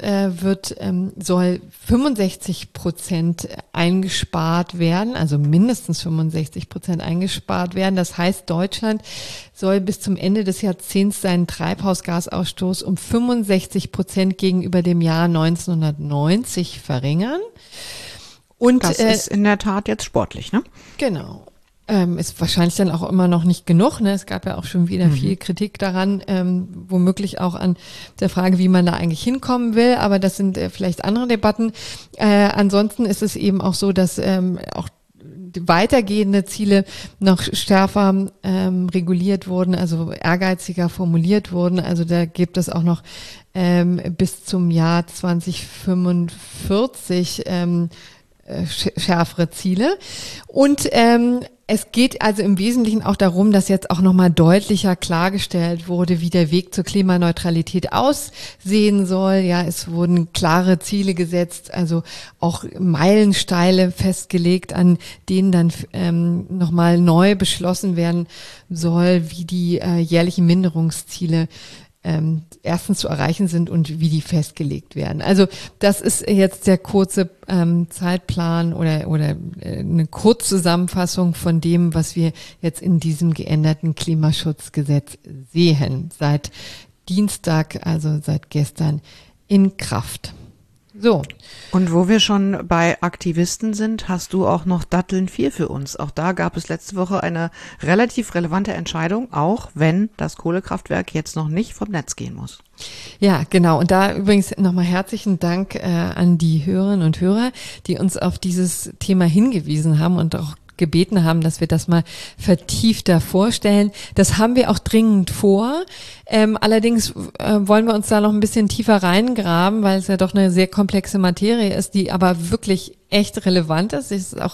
soll 65% eingespart werden, also mindestens 65% eingespart werden. Das heißt, Deutschland soll bis zum Ende des Jahrzehnts seinen Treibhausgasausstoß um 65% gegenüber dem Jahr 1990 verringern. Und das ist in der Tat jetzt sportlich, ne? Genau. Ist wahrscheinlich dann auch immer noch nicht genug. Ne? Es gab ja auch schon wieder viel Kritik daran, womöglich auch an der Frage, wie man da eigentlich hinkommen will. Aber das sind vielleicht andere Debatten. Ansonsten ist es eben auch so, dass auch weitergehende Ziele noch stärker reguliert wurden, also ehrgeiziger formuliert wurden. Also da gibt es auch noch bis zum Jahr 2045 schärfere Ziele. Und es geht also im Wesentlichen auch darum, dass jetzt auch nochmal deutlicher klargestellt wurde, wie der Weg zur Klimaneutralität aussehen soll. Ja, es wurden klare Ziele gesetzt, also auch Meilensteine festgelegt, an denen dann nochmal neu beschlossen werden soll, wie die jährlichen Minderungsziele erstens zu erreichen sind und wie die festgelegt werden. Also das ist jetzt der kurze Zeitplan oder eine Kurzzusammenfassung von dem, was wir jetzt in diesem geänderten Klimaschutzgesetz sehen. Seit Dienstag, also seit gestern in Kraft. So. Und wo wir schon bei Aktivisten sind, hast du auch noch Datteln 4 für uns. Auch da gab es letzte Woche eine relativ relevante Entscheidung, auch wenn das Kohlekraftwerk jetzt noch nicht vom Netz gehen muss. Ja, genau. Und da übrigens nochmal herzlichen Dank an die Hörerinnen und Hörer, die uns auf dieses Thema hingewiesen haben und auch gebeten haben, dass wir das mal vertiefter vorstellen. Das haben wir auch dringend vor. Allerdings wollen wir uns da noch ein bisschen tiefer reingraben, weil es ja doch eine sehr komplexe Materie ist, die aber wirklich echt relevant ist. Es ist auch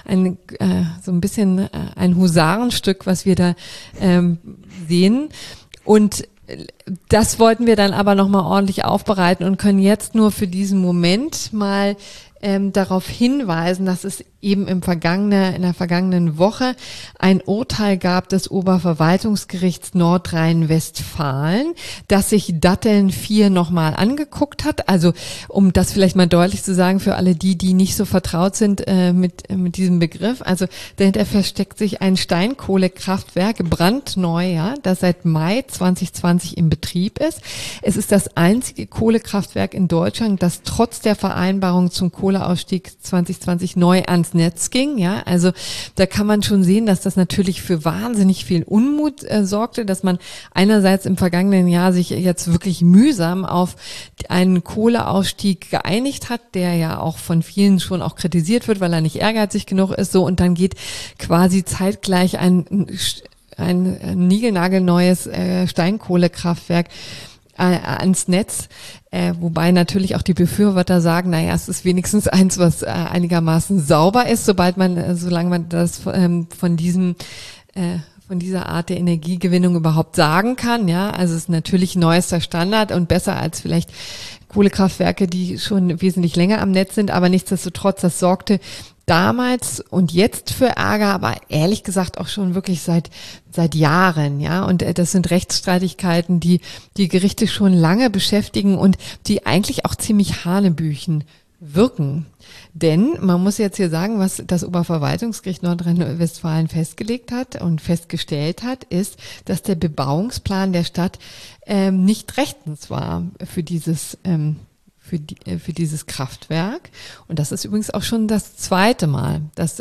so ein bisschen ein Husarenstück, was wir da sehen. Und das wollten wir dann aber nochmal ordentlich aufbereiten und können jetzt nur für diesen Moment mal darauf hinweisen, dass es eben in der vergangenen Woche ein Urteil gab des Oberverwaltungsgerichts Nordrhein-Westfalen, das sich Datteln 4 nochmal angeguckt hat. Also um das vielleicht mal deutlich zu sagen für alle die nicht so vertraut sind mit diesem Begriff. Also dahinter versteckt sich ein Steinkohlekraftwerk, brandneu, ja, das seit Mai 2020 in Betrieb ist. Es ist das einzige Kohlekraftwerk in Deutschland, das trotz der Vereinbarung zum Kohleausstieg 2020 neu ans Netz ging, ja, also da kann man schon sehen, dass das natürlich für wahnsinnig viel Unmut sorgte, dass man einerseits im vergangenen Jahr sich jetzt wirklich mühsam auf einen Kohleausstieg geeinigt hat, der ja auch von vielen schon auch kritisiert wird, weil er nicht ehrgeizig genug ist, so, und dann geht quasi zeitgleich ein niegelnagelneues Steinkohlekraftwerk ans Netz, wobei natürlich auch die Befürworter sagen, naja, es ist wenigstens eins, was einigermaßen sauber ist, solange man das von dieser Art der Energiegewinnung überhaupt sagen kann, ja, also es ist natürlich neuester Standard und besser als vielleicht Kohlekraftwerke, die schon wesentlich länger am Netz sind, aber nichtsdestotrotz, das sorgte damals und jetzt für Ärger, aber ehrlich gesagt auch schon wirklich seit Jahren, ja. Und das sind Rechtsstreitigkeiten, die Gerichte schon lange beschäftigen und die eigentlich auch ziemlich hanebüchen wirken. Denn man muss jetzt hier sagen, was das Oberverwaltungsgericht Nordrhein-Westfalen festgelegt hat und festgestellt hat, ist, dass der Bebauungsplan der Stadt nicht rechtens war für dieses Kraftwerk. Und das ist übrigens auch schon das zweite Mal, dass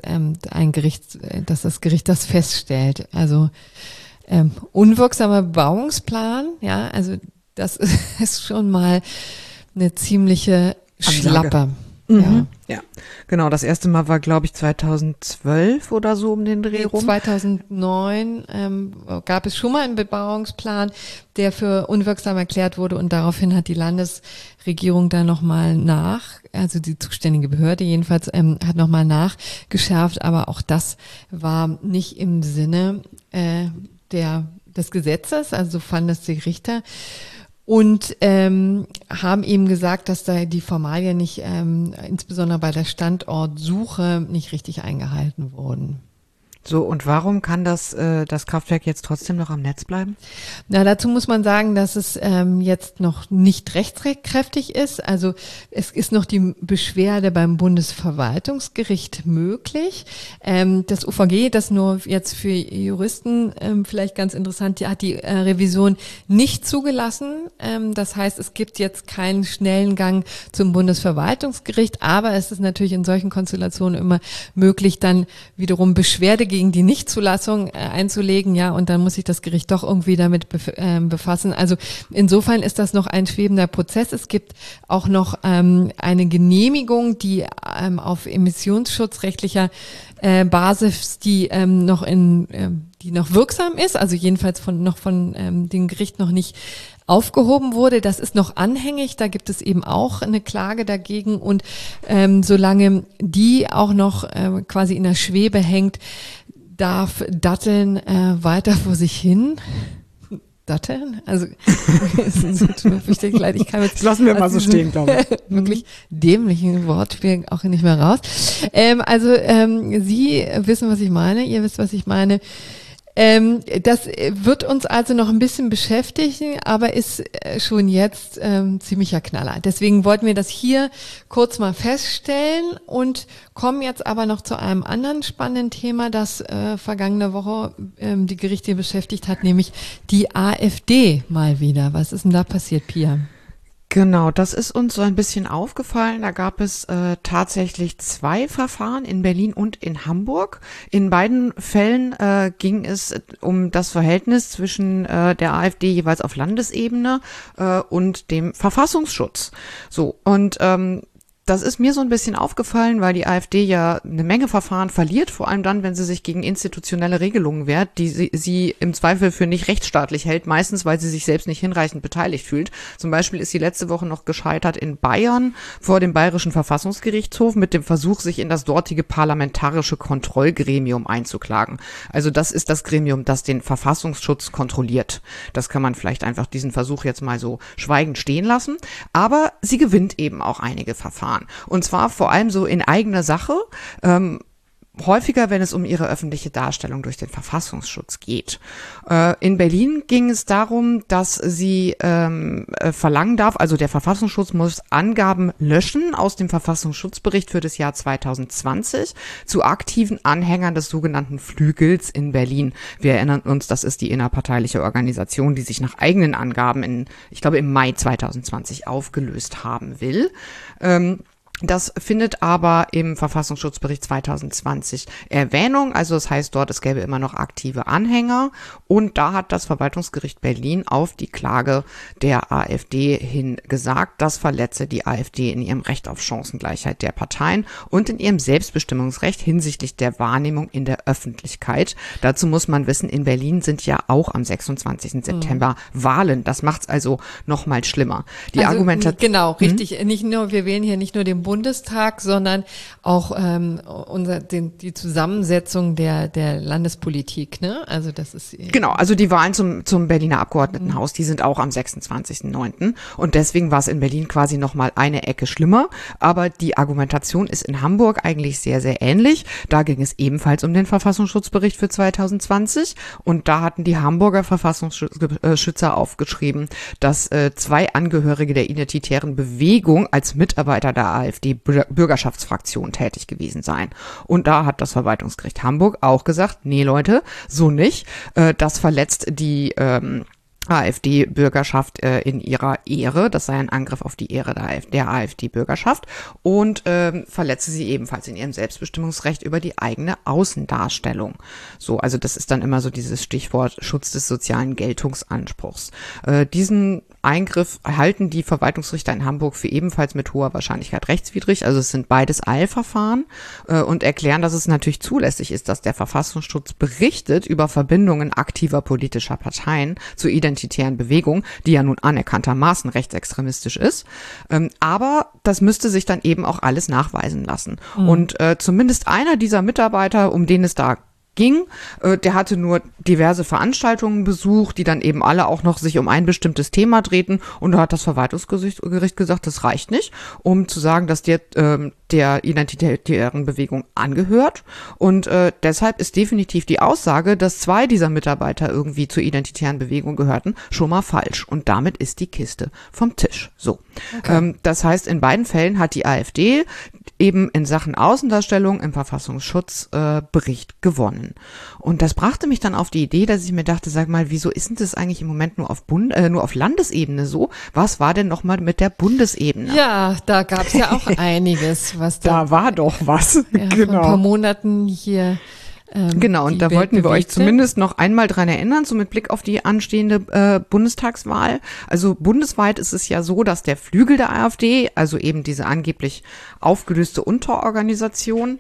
das Gericht das feststellt. Also unwirksamer Bebauungsplan, ja, also das ist schon mal eine ziemliche Schlappe. Mhm. Ja, genau. Das erste Mal war, glaube ich, 2012 oder so um den Dreh rum. 2009 gab es schon mal einen Bebauungsplan, der für unwirksam erklärt wurde, und daraufhin hat die Landesregierung da nochmal also die zuständige Behörde jedenfalls, hat nochmal nachgeschärft, aber auch das war nicht im Sinne des Gesetzes, also so fanden es die Richter. Und haben eben gesagt, dass da die Formalien nicht, insbesondere bei der Standortsuche, nicht richtig eingehalten wurden. So, und warum kann das Kraftwerk jetzt trotzdem noch am Netz bleiben? Na, dazu muss man sagen, dass es jetzt noch nicht rechtskräftig ist. Also es ist noch die Beschwerde beim Bundesverwaltungsgericht möglich. Das UVG, das nur jetzt für Juristen vielleicht ganz interessant, hat die Revision nicht zugelassen. Das heißt, es gibt jetzt keinen schnellen Gang zum Bundesverwaltungsgericht, aber es ist natürlich in solchen Konstellationen immer möglich, dann wiederum Beschwerde gegen die Nichtzulassung einzulegen, ja, und dann muss sich das Gericht doch irgendwie damit befassen. Also insofern ist das noch ein schwebender Prozess. Es gibt auch noch eine Genehmigung, die auf emissionsschutzrechtlicher Basis, die noch wirksam ist, also jedenfalls von dem Gericht noch nicht aufgehoben wurde. Das ist noch anhängig, da gibt es eben auch eine Klage dagegen, und solange die auch noch quasi in der Schwebe hängt, darf Datteln weiter vor sich hin. Datteln? Also tut mir fürchterlich leid, ich kann jetzt das lassen wir mal so stehen, glaube ich. Wirklich dämlichen Wortspiel auch nicht mehr raus. Sie wissen, was ich meine, ihr wisst, was ich meine. Das wird uns also noch ein bisschen beschäftigen, aber ist schon jetzt ziemlicher Knaller. Deswegen wollten wir das hier kurz mal feststellen und kommen jetzt aber noch zu einem anderen spannenden Thema, das vergangene Woche die Gerichte beschäftigt hat, nämlich die AfD mal wieder. Was ist denn da passiert, Pia? Genau, das ist uns so ein bisschen aufgefallen. Da gab es tatsächlich 2 Verfahren in Berlin und in Hamburg. In beiden Fällen ging es um das Verhältnis zwischen der AfD jeweils auf Landesebene und dem Verfassungsschutz. So, und das ist mir so ein bisschen aufgefallen, weil die AfD ja eine Menge Verfahren verliert, vor allem dann, wenn sie sich gegen institutionelle Regelungen wehrt, die sie im Zweifel für nicht rechtsstaatlich hält, meistens, weil sie sich selbst nicht hinreichend beteiligt fühlt. Zum Beispiel ist sie letzte Woche noch gescheitert in Bayern vor dem Bayerischen Verfassungsgerichtshof mit dem Versuch, sich in das dortige parlamentarische Kontrollgremium einzuklagen. Also das ist das Gremium, das den Verfassungsschutz kontrolliert. Das kann man vielleicht einfach diesen Versuch jetzt mal so schweigend stehen lassen. Aber sie gewinnt eben auch einige Verfahren. Und zwar vor allem so in eigener Sache, häufiger, wenn es um ihre öffentliche Darstellung durch den Verfassungsschutz geht. In Berlin ging es darum, dass sie verlangen darf, also der Verfassungsschutz muss Angaben löschen aus dem Verfassungsschutzbericht für das Jahr 2020 zu aktiven Anhängern des sogenannten Flügels in Berlin. Wir erinnern uns, das ist die innerparteiliche Organisation, die sich nach eigenen Angaben ich glaube im Mai 2020 aufgelöst haben will. Das findet aber im Verfassungsschutzbericht 2020 Erwähnung. Also das heißt dort, es gäbe immer noch aktive Anhänger. Und da hat das Verwaltungsgericht Berlin auf die Klage der AfD hin gesagt, das verletze die AfD in ihrem Recht auf Chancengleichheit der Parteien und in ihrem Selbstbestimmungsrecht hinsichtlich der Wahrnehmung in der Öffentlichkeit. Dazu muss man wissen, in Berlin sind ja auch am 26. September Wahlen. Das macht's also noch mal schlimmer. Die Argumentation. Genau, richtig. Nicht nur, wir wählen hier nicht nur den Bundestag, sondern auch die Zusammensetzung der Landespolitik, ne? Also das ist genau, also die Wahlen zum Berliner Abgeordnetenhaus, die sind auch am 26.09. Und deswegen war es in Berlin quasi noch mal eine Ecke schlimmer. Aber die Argumentation ist in Hamburg eigentlich sehr, sehr ähnlich. Da ging es ebenfalls um den Verfassungsschutzbericht für 2020 und da hatten die Hamburger Verfassungsschützer aufgeschrieben, dass 2 Angehörige der Identitären Bewegung als Mitarbeiter der AfD-Bürgerschaftsfraktion tätig gewesen seien. Und da hat das Verwaltungsgericht Hamburg auch gesagt, nee Leute, so nicht. Das verletzt die AfD-Bürgerschaft in ihrer Ehre. Das sei ein Angriff auf die Ehre der AfD-Bürgerschaft und verletze sie ebenfalls in ihrem Selbstbestimmungsrecht über die eigene Außendarstellung. So, also das ist dann immer so dieses Stichwort Schutz des sozialen Geltungsanspruchs. Diesen Eingriff halten die Verwaltungsrichter in Hamburg für ebenfalls mit hoher Wahrscheinlichkeit rechtswidrig. Also es sind beides Eilverfahren und erklären, dass es natürlich zulässig ist, dass der Verfassungsschutz berichtet über Verbindungen aktiver politischer Parteien zur identitären Bewegung, die ja nun anerkanntermaßen rechtsextremistisch ist. Aber das müsste sich dann eben auch alles nachweisen lassen. Und zumindest einer dieser Mitarbeiter, um den es da ging, der hatte nur diverse Veranstaltungen besucht, die dann eben alle auch noch sich um ein bestimmtes Thema drehten und da hat das Verwaltungsgericht gesagt, das reicht nicht, um zu sagen, dass der identitären Bewegung angehört und deshalb ist definitiv die Aussage, dass 2 dieser Mitarbeiter irgendwie zur identitären Bewegung gehörten, schon mal falsch und damit ist die Kiste vom Tisch. So, okay. Das heißt, in beiden Fällen hat die AfD eben in Sachen Außendarstellung im Verfassungsschutzbericht gewonnen. Und das brachte mich dann auf die Idee, dass ich mir dachte, sag mal, wieso ist denn das eigentlich im Moment nur auf Landesebene so? Was war denn nochmal mit der Bundesebene? Ja, da gab es ja auch einiges, was da war doch was. Ja, genau. Vor ein paar Monaten hier. Genau, und da wollten wir euch zumindest noch einmal dran erinnern, so mit Blick auf die anstehende Bundestagswahl. Also bundesweit ist es ja so, dass der Flügel der AfD, also eben diese angeblich aufgelöste Unterorganisation,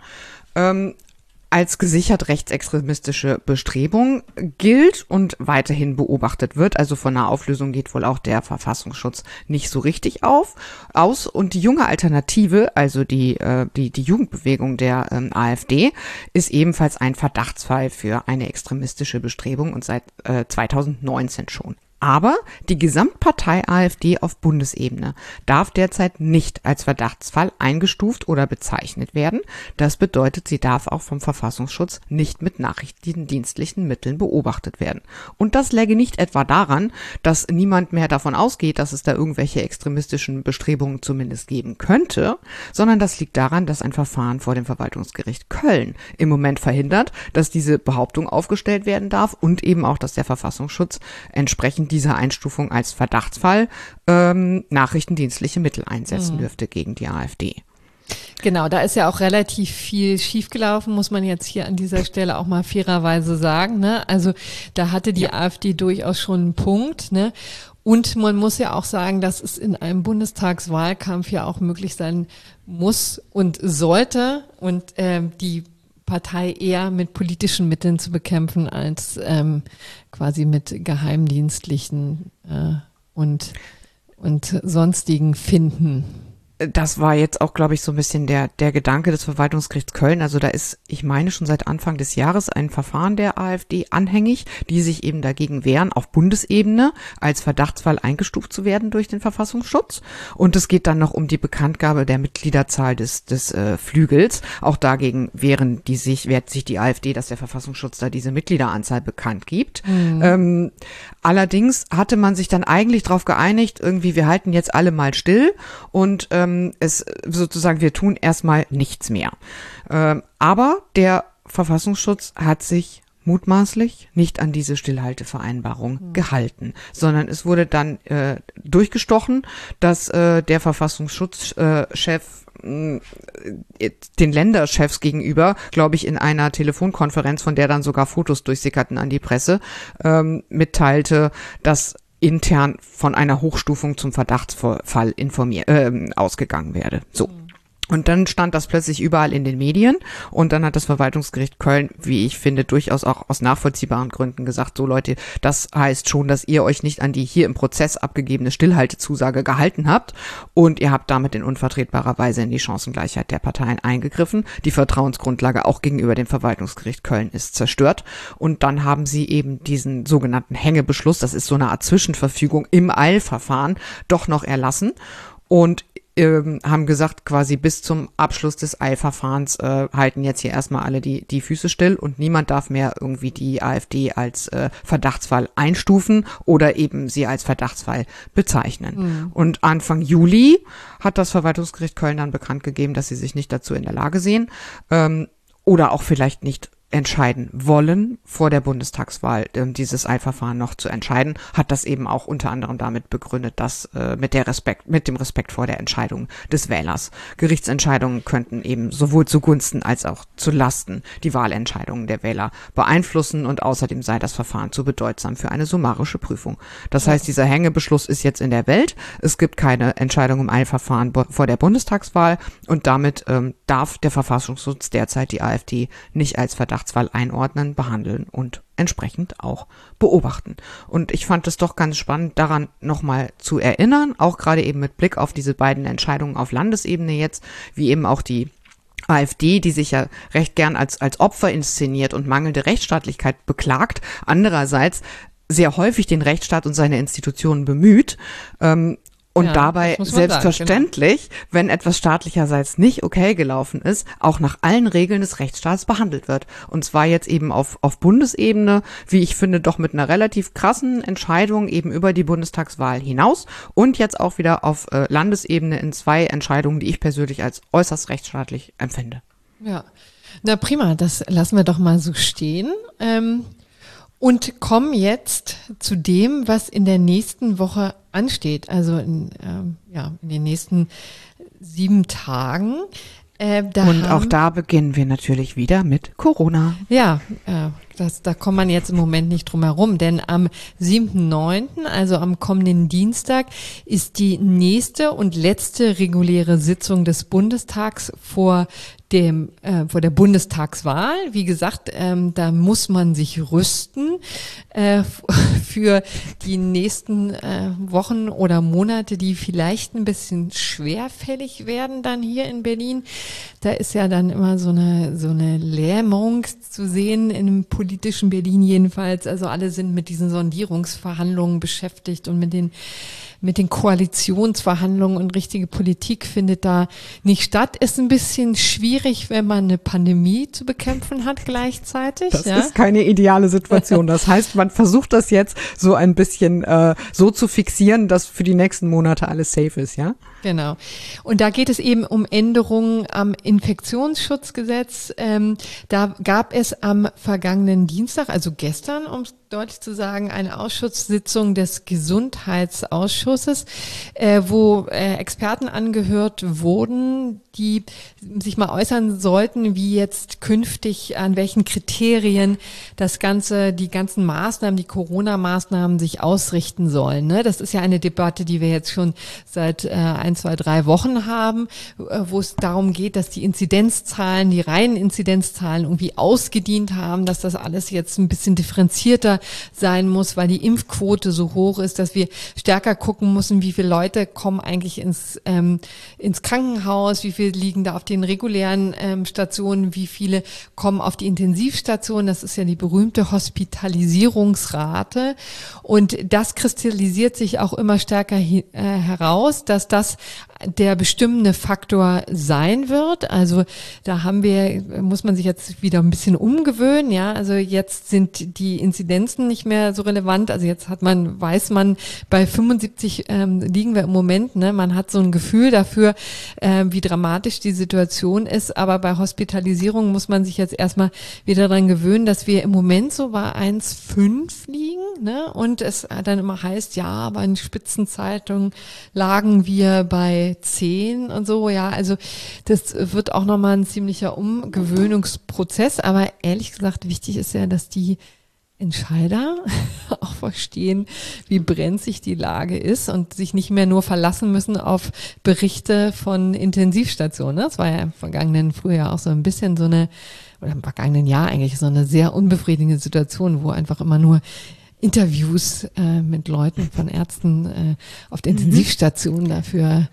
als gesichert rechtsextremistische Bestrebung gilt und weiterhin beobachtet wird. Also von einer Auflösung geht wohl auch der Verfassungsschutz nicht so richtig aus. Und die junge Alternative, also die Jugendbewegung der AfD, ist ebenfalls ein Verdachtsfall für eine extremistische Bestrebung und seit 2019 schon. Aber die Gesamtpartei AfD auf Bundesebene darf derzeit nicht als Verdachtsfall eingestuft oder bezeichnet werden. Das bedeutet, sie darf auch vom Verfassungsschutz nicht mit nachrichtendienstlichen Mitteln beobachtet werden. Und das läge nicht etwa daran, dass niemand mehr davon ausgeht, dass es da irgendwelche extremistischen Bestrebungen zumindest geben könnte, sondern das liegt daran, dass ein Verfahren vor dem Verwaltungsgericht Köln im Moment verhindert, dass diese Behauptung aufgestellt werden darf und eben auch, dass der Verfassungsschutz entsprechend dieser Einstufung als Verdachtsfall nachrichtendienstliche Mittel einsetzen dürfte gegen die AfD. Genau, da ist ja auch relativ viel schiefgelaufen, muss man jetzt hier an dieser Stelle auch mal fairerweise sagen, ne? Also da hatte die AfD durchaus schon einen Punkt, ne? Und man muss ja auch sagen, dass es in einem Bundestagswahlkampf ja auch möglich sein muss und sollte und die Partei eher mit politischen Mitteln zu bekämpfen als quasi mit geheimdienstlichen und sonstigen Finden. Das war jetzt auch, glaube ich, so ein bisschen der Gedanke des Verwaltungsgerichts Köln. Also da ist, ich meine, schon seit Anfang des Jahres ein Verfahren der AfD anhängig, die sich eben dagegen wehren, auf Bundesebene als Verdachtsfall eingestuft zu werden durch den Verfassungsschutz. Und es geht dann noch um die Bekanntgabe der Mitgliederzahl des Flügels. Auch dagegen wehrt sich die AfD, dass der Verfassungsschutz da diese Mitgliederanzahl bekannt gibt. Allerdings hatte man sich dann eigentlich darauf geeinigt, irgendwie, wir halten jetzt alle mal still und es sozusagen, wir tun erstmal nichts mehr. Aber der Verfassungsschutz hat sich mutmaßlich nicht an diese Stillhaltevereinbarung gehalten, sondern es wurde dann durchgestochen, dass der Verfassungsschutzchef den Länderchefs gegenüber, glaube ich, in einer Telefonkonferenz, von der dann sogar Fotos durchsickerten an die Presse, mitteilte, dass intern von einer Hochstufung zum Verdachtsfall ausgegangen werde. So. Und dann stand das plötzlich überall in den Medien und dann hat das Verwaltungsgericht Köln, wie ich finde, durchaus auch aus nachvollziehbaren Gründen gesagt, so Leute, das heißt schon, dass ihr euch nicht an die hier im Prozess abgegebene Stillhaltezusage gehalten habt und ihr habt damit in unvertretbarer Weise in die Chancengleichheit der Parteien eingegriffen. Die Vertrauensgrundlage auch gegenüber dem Verwaltungsgericht Köln ist zerstört und dann haben sie eben diesen sogenannten Hängebeschluss, das ist so eine Art Zwischenverfügung im Eilverfahren, doch noch erlassen und haben gesagt, quasi bis zum Abschluss des Eilverfahrens halten jetzt hier erstmal alle die Füße still und niemand darf mehr irgendwie die AfD als Verdachtsfall einstufen oder eben sie als Verdachtsfall bezeichnen. Und Anfang Juli hat das Verwaltungsgericht Köln dann bekannt gegeben, dass sie sich nicht dazu in der Lage sehen oder auch vielleicht nicht entscheiden wollen, vor der Bundestagswahl dieses Eilverfahren noch zu entscheiden, hat das eben auch unter anderem damit begründet, dass mit dem Respekt vor der Entscheidung des Wählers. Gerichtsentscheidungen könnten eben sowohl zugunsten als auch zu Lasten die Wahlentscheidungen der Wähler beeinflussen und außerdem sei das Verfahren zu bedeutsam für eine summarische Prüfung. Das heißt, dieser Hängebeschluss ist jetzt in der Welt. Es gibt keine Entscheidung im Eilverfahren vor der Bundestagswahl und damit darf der Verfassungsschutz derzeit die AfD nicht als Verdachtsfall einordnen, behandeln und entsprechend auch beobachten. Und ich fand es doch ganz spannend, daran nochmal zu erinnern, auch gerade eben mit Blick auf diese beiden Entscheidungen auf Landesebene jetzt, wie eben auch die AfD, die sich ja recht gern als Opfer inszeniert und mangelnde Rechtsstaatlichkeit beklagt, andererseits sehr häufig den Rechtsstaat und seine Institutionen bemüht, und ja, dabei selbstverständlich, sagen, genau, wenn etwas staatlicherseits nicht okay gelaufen ist, auch nach allen Regeln des Rechtsstaats behandelt wird. Und zwar jetzt eben auf Bundesebene, wie ich finde, doch mit einer relativ krassen Entscheidung eben über die Bundestagswahl hinaus und jetzt auch wieder auf Landesebene in 2 Entscheidungen, die ich persönlich als äußerst rechtsstaatlich empfinde. Ja, na prima, das lassen wir doch mal so stehen. Und kommen jetzt zu dem, was in der nächsten Woche ansteht, also in den nächsten 7 Tagen. Und auch da beginnen wir natürlich wieder mit Corona. Ja, da kommt man jetzt im Moment nicht drum herum, denn am 7.9., also am kommenden Dienstag, ist die nächste und letzte reguläre Sitzung des Bundestags vor der Bundestagswahl. Wie gesagt, da muss man sich rüsten für die nächsten Wochen oder Monate, die vielleicht ein bisschen schwerfällig werden dann hier in Berlin. Da ist ja dann immer so eine Lähmung zu sehen im politischen Berlin jedenfalls. Also alle sind mit diesen Sondierungsverhandlungen beschäftigt und mit den Koalitionsverhandlungen und richtige Politik findet da nicht statt. Ist ein bisschen schwierig, wenn man eine Pandemie zu bekämpfen hat gleichzeitig. Das ist keine ideale Situation. Das heißt, man versucht das jetzt so ein bisschen so zu fixieren, dass für die nächsten Monate alles safe ist, ja? Genau. Und da geht es eben um Änderungen am Infektionsschutzgesetz. Da gab es am vergangenen Dienstag, also gestern, um deutlich zu sagen, eine Ausschusssitzung des Gesundheitsausschusses, wo Experten angehört wurden, die sich mal äußern sollten, wie jetzt künftig, an welchen Kriterien die ganzen Maßnahmen, die Corona-Maßnahmen sich ausrichten sollen. Ne? Das ist ja eine Debatte, die wir jetzt schon seit 1, 2, 3 Wochen haben, wo es darum geht, dass die Inzidenzzahlen, die reinen Inzidenzzahlen irgendwie ausgedient haben, dass das alles jetzt ein bisschen differenzierter sein muss, weil die Impfquote so hoch ist, dass wir stärker gucken müssen, wie viele Leute kommen eigentlich ins Krankenhaus, wie viele liegen da auf den regulären Stationen, wie viele kommen auf die Intensivstation. Das ist ja die berühmte Hospitalisierungsrate. Und das kristallisiert sich auch immer stärker heraus, dass das der bestimmende Faktor sein wird. Also da muss man sich jetzt wieder ein bisschen umgewöhnen, ja. Also jetzt sind die Inzidenzen nicht mehr so relevant. Also jetzt weiß man, bei 75 liegen wir im Moment, ne. Man hat so ein Gefühl dafür, wie dramatisch die Situation ist. Aber bei Hospitalisierung muss man sich jetzt erstmal wieder daran gewöhnen, dass wir im Moment so bei 1,5 liegen, ne. Und es dann immer heißt, ja, aber in Spitzenzeitungen lagen wir bei 10 und so, ja, also das wird auch nochmal ein ziemlicher Umgewöhnungsprozess, aber ehrlich gesagt, wichtig ist ja, dass die Entscheider auch verstehen, wie brenzlig die Lage ist und sich nicht mehr nur verlassen müssen auf Berichte von Intensivstationen. Das war ja im vergangenen Frühjahr auch so ein bisschen oder im vergangenen Jahr eigentlich so eine sehr unbefriedigende Situation, wo einfach immer nur Interviews mit Leuten von Ärzten auf der Intensivstation dafür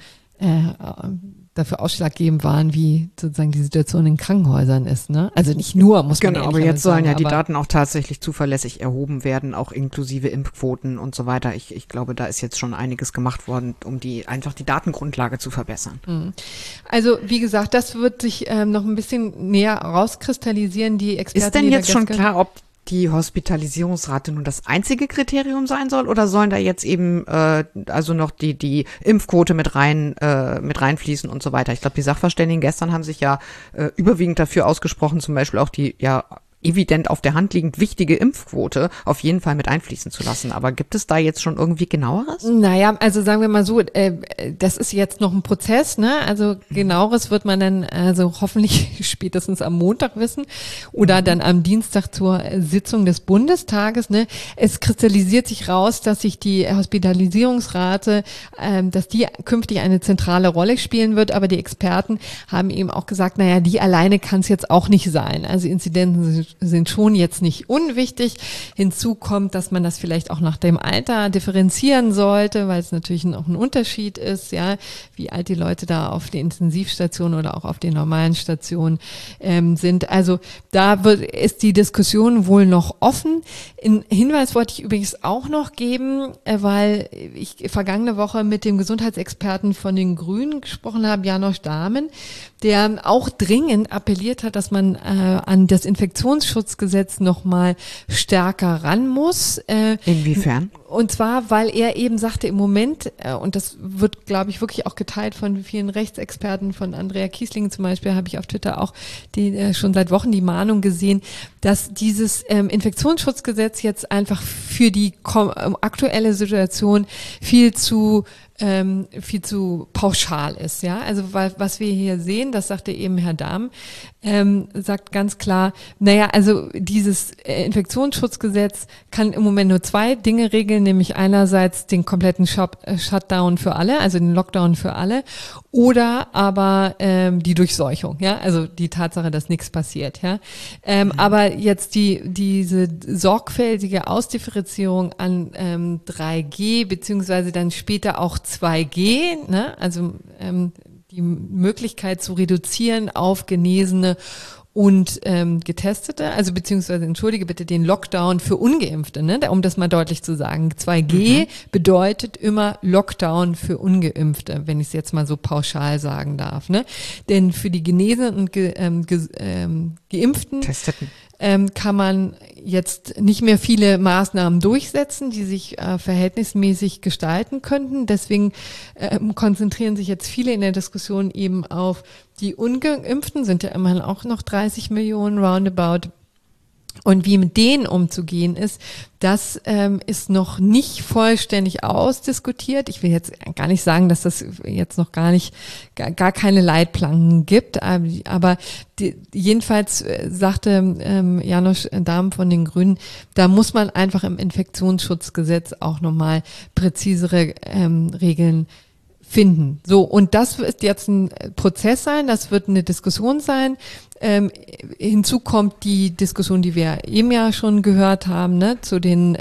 ausschlaggebend waren, wie sozusagen die Situation in Krankenhäusern ist, ne? Also nicht nur, muss man genau, aber jetzt sollen ja die Daten auch tatsächlich zuverlässig erhoben werden, auch inklusive Impfquoten und so weiter. Ich glaube, da ist jetzt schon einiges gemacht worden, um die Datengrundlage zu verbessern. Also wie gesagt, das wird sich noch ein bisschen näher rauskristallisieren, die Experten. Ist denn jetzt schon klar, ob die Hospitalisierungsrate nun das einzige Kriterium sein soll oder sollen da jetzt eben also noch die Impfquote mit reinfließen und so weiter? Ich glaube, die Sachverständigen gestern haben sich ja überwiegend dafür ausgesprochen, zum Beispiel auch die evident auf der Hand liegend wichtige Impfquote auf jeden Fall mit einfließen zu lassen. Aber gibt es da jetzt schon irgendwie Genaueres? Naja, also sagen wir mal so, das ist jetzt noch ein Prozess, ne? Also Genaueres wird man dann also hoffentlich spätestens am Montag wissen oder dann am Dienstag zur Sitzung des Bundestages, ne? Es kristallisiert sich raus, dass sich die Hospitalisierungsrate, dass die künftig eine zentrale Rolle spielen wird, aber die Experten haben eben auch gesagt, naja, die alleine kann es jetzt auch nicht sein. Also Inzidenzen sind schon jetzt nicht unwichtig. Hinzu kommt, dass man das vielleicht auch nach dem Alter differenzieren sollte, weil es natürlich auch ein Unterschied ist, ja, wie alt die Leute da auf der Intensivstation oder auch auf den normalen Stationen sind. Also da ist die Diskussion wohl noch offen. Einen Hinweis wollte ich übrigens auch noch geben, weil ich vergangene Woche mit dem Gesundheitsexperten von den Grünen gesprochen habe, Janosch Dahmen, der auch dringend appelliert hat, dass man an das Infektionsschutzgesetz noch mal stärker ran muss. Inwiefern? Und zwar, weil er eben sagte, im Moment, und das wird, glaube ich, wirklich auch geteilt von vielen Rechtsexperten, von Andrea Kiesling zum Beispiel, habe ich auf Twitter auch schon seit Wochen die Mahnung gesehen, dass dieses Infektionsschutzgesetz jetzt einfach für die aktuelle Situation viel zu pauschal ist, ja. Also was wir hier sehen, das sagte eben Herr Dahm, sagt ganz klar, naja, also dieses Infektionsschutzgesetz kann im Moment nur 2 Dinge regeln, nämlich einerseits den kompletten Shutdown für alle, also den Lockdown für alle, oder aber die Durchseuchung, ja, also die Tatsache, dass nichts passiert, ja. Aber jetzt diese sorgfältige Ausdifferenzierung an 3G beziehungsweise dann später auch 2G, ne, also die Möglichkeit zu reduzieren auf Genesene und Getestete, also beziehungsweise, entschuldige bitte, den Lockdown für Ungeimpfte, ne? Um das mal deutlich zu sagen. 2G bedeutet immer Lockdown für Ungeimpfte, wenn ich es jetzt mal so pauschal sagen darf, ne? Denn für die Genesenen und Geimpften Testeten kann man jetzt nicht mehr viele Maßnahmen durchsetzen, die sich verhältnismäßig gestalten könnten. Deswegen konzentrieren sich jetzt viele in der Diskussion eben auf die Ungeimpften, sind ja immerhin auch noch 30 Millionen roundabout. Und wie mit denen umzugehen ist, das ist noch nicht vollständig ausdiskutiert. Ich will jetzt gar nicht sagen, dass das jetzt noch gar keine Leitplanken gibt, aber jedenfalls sagte János Dahm von den Grünen, da muss man einfach im Infektionsschutzgesetz auch nochmal präzisere Regeln finden. So, und das wird jetzt ein Prozess sein, das wird eine Diskussion sein. Hinzu kommt die Diskussion, die wir eben ja schon gehört haben, ne, zu den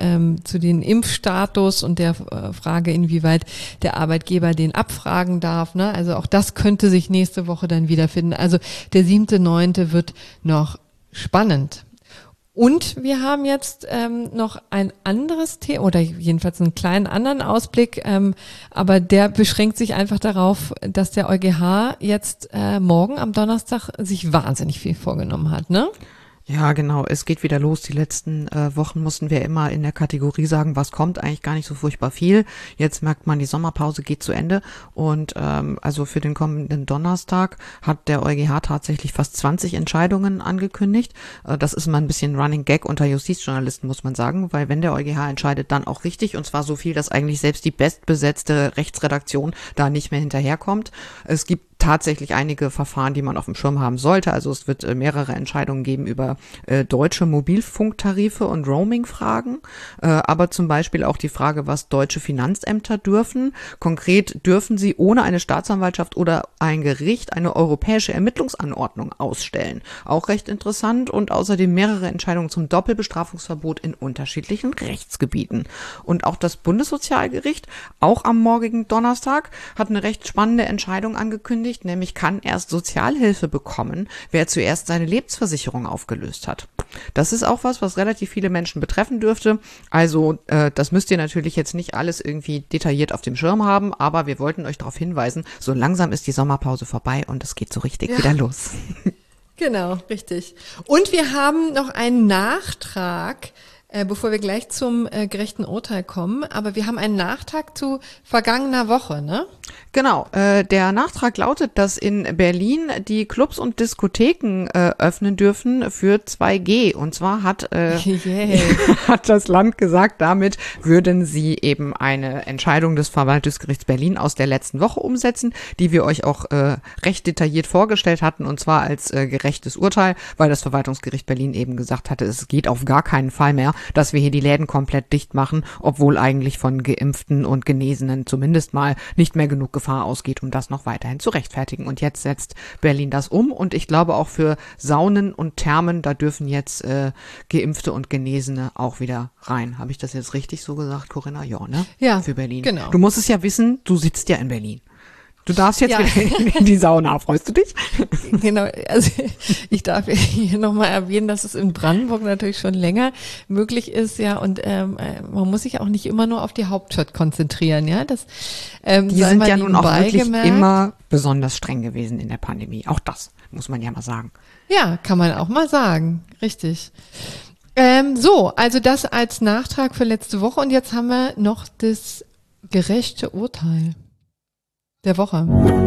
Impfstatus und der Frage, inwieweit der Arbeitgeber den abfragen darf. Ne? Also auch das könnte sich nächste Woche dann wiederfinden. Also der 7.9. wird noch spannend. Und wir haben jetzt noch ein anderes Thema, oder jedenfalls einen kleinen anderen Ausblick, aber der beschränkt sich einfach darauf, dass der EuGH jetzt morgen am Donnerstag sich wahnsinnig viel vorgenommen hat, ne? Ja, genau. Es geht wieder los. Die letzten Wochen mussten wir immer in der Kategorie sagen, was kommt, eigentlich gar nicht so furchtbar viel. Jetzt merkt man, die Sommerpause geht zu Ende und also für den kommenden Donnerstag hat der EuGH tatsächlich fast 20 Entscheidungen angekündigt. Das ist mal ein bisschen Running Gag unter Justizjournalisten, muss man sagen, weil wenn der EuGH entscheidet, dann auch richtig, und zwar so viel, dass eigentlich selbst die bestbesetzte Rechtsredaktion da nicht mehr hinterherkommt. Es gibt tatsächlich einige Verfahren, die man auf dem Schirm haben sollte. Also es wird mehrere Entscheidungen geben über deutsche Mobilfunktarife und Roaming-Fragen, aber zum Beispiel auch die Frage, was deutsche Finanzämter dürfen. Konkret dürfen sie ohne eine Staatsanwaltschaft oder ein Gericht eine europäische Ermittlungsanordnung ausstellen. Auch recht interessant, und außerdem mehrere Entscheidungen zum Doppelbestrafungsverbot in unterschiedlichen Rechtsgebieten. Und auch das Bundessozialgericht, auch am morgigen Donnerstag, hat eine recht spannende Entscheidung angekündigt, nämlich kann erst Sozialhilfe bekommen, wer zuerst seine Lebensversicherung aufgelöst hat. Das ist auch was relativ viele Menschen betreffen dürfte. Also das müsst ihr natürlich jetzt nicht alles irgendwie detailliert auf dem Schirm haben, aber wir wollten euch darauf hinweisen, so langsam ist die Sommerpause vorbei und es geht so richtig wieder los. Genau, richtig. Und wir haben noch einen Nachtrag, bevor wir gleich zum gerechten Urteil kommen, aber wir haben einen Nachtrag zu vergangener Woche, ne? Genau, der Nachtrag lautet, dass in Berlin die Clubs und Diskotheken öffnen dürfen für 2G. Und zwar hat das Land gesagt, damit würden sie eben eine Entscheidung des Verwaltungsgerichts Berlin aus der letzten Woche umsetzen, die wir euch auch recht detailliert vorgestellt hatten, und zwar als gerechtes Urteil, weil das Verwaltungsgericht Berlin eben gesagt hatte, es geht auf gar keinen Fall mehr, dass wir hier die Läden komplett dicht machen, obwohl eigentlich von Geimpften und Genesenen zumindest mal nicht mehr genug Gefahr ausgeht, um das noch weiterhin zu rechtfertigen. Und jetzt setzt Berlin das um, und ich glaube auch für Saunen und Thermen, da dürfen jetzt Geimpfte und Genesene auch wieder rein. Habe ich das jetzt richtig so gesagt, Corinna? Ja, ne? Ja, für Berlin. Genau. Du musst es ja wissen, du sitzt ja in Berlin. Du darfst jetzt wieder in die Sauna. Freust du dich? Genau, also ich darf hier nochmal erwähnen, dass es in Brandenburg natürlich schon länger möglich ist, ja, und man muss sich auch nicht immer nur auf die Hauptstadt konzentrieren, ja. Das, die sind ja nun auch wirklich immer besonders streng gewesen in der Pandemie. Auch das muss man ja mal sagen. Ja, kann man auch mal sagen, richtig. So, also das als Nachtrag für letzte Woche, und jetzt haben wir noch das gerechte Urteil der Woche.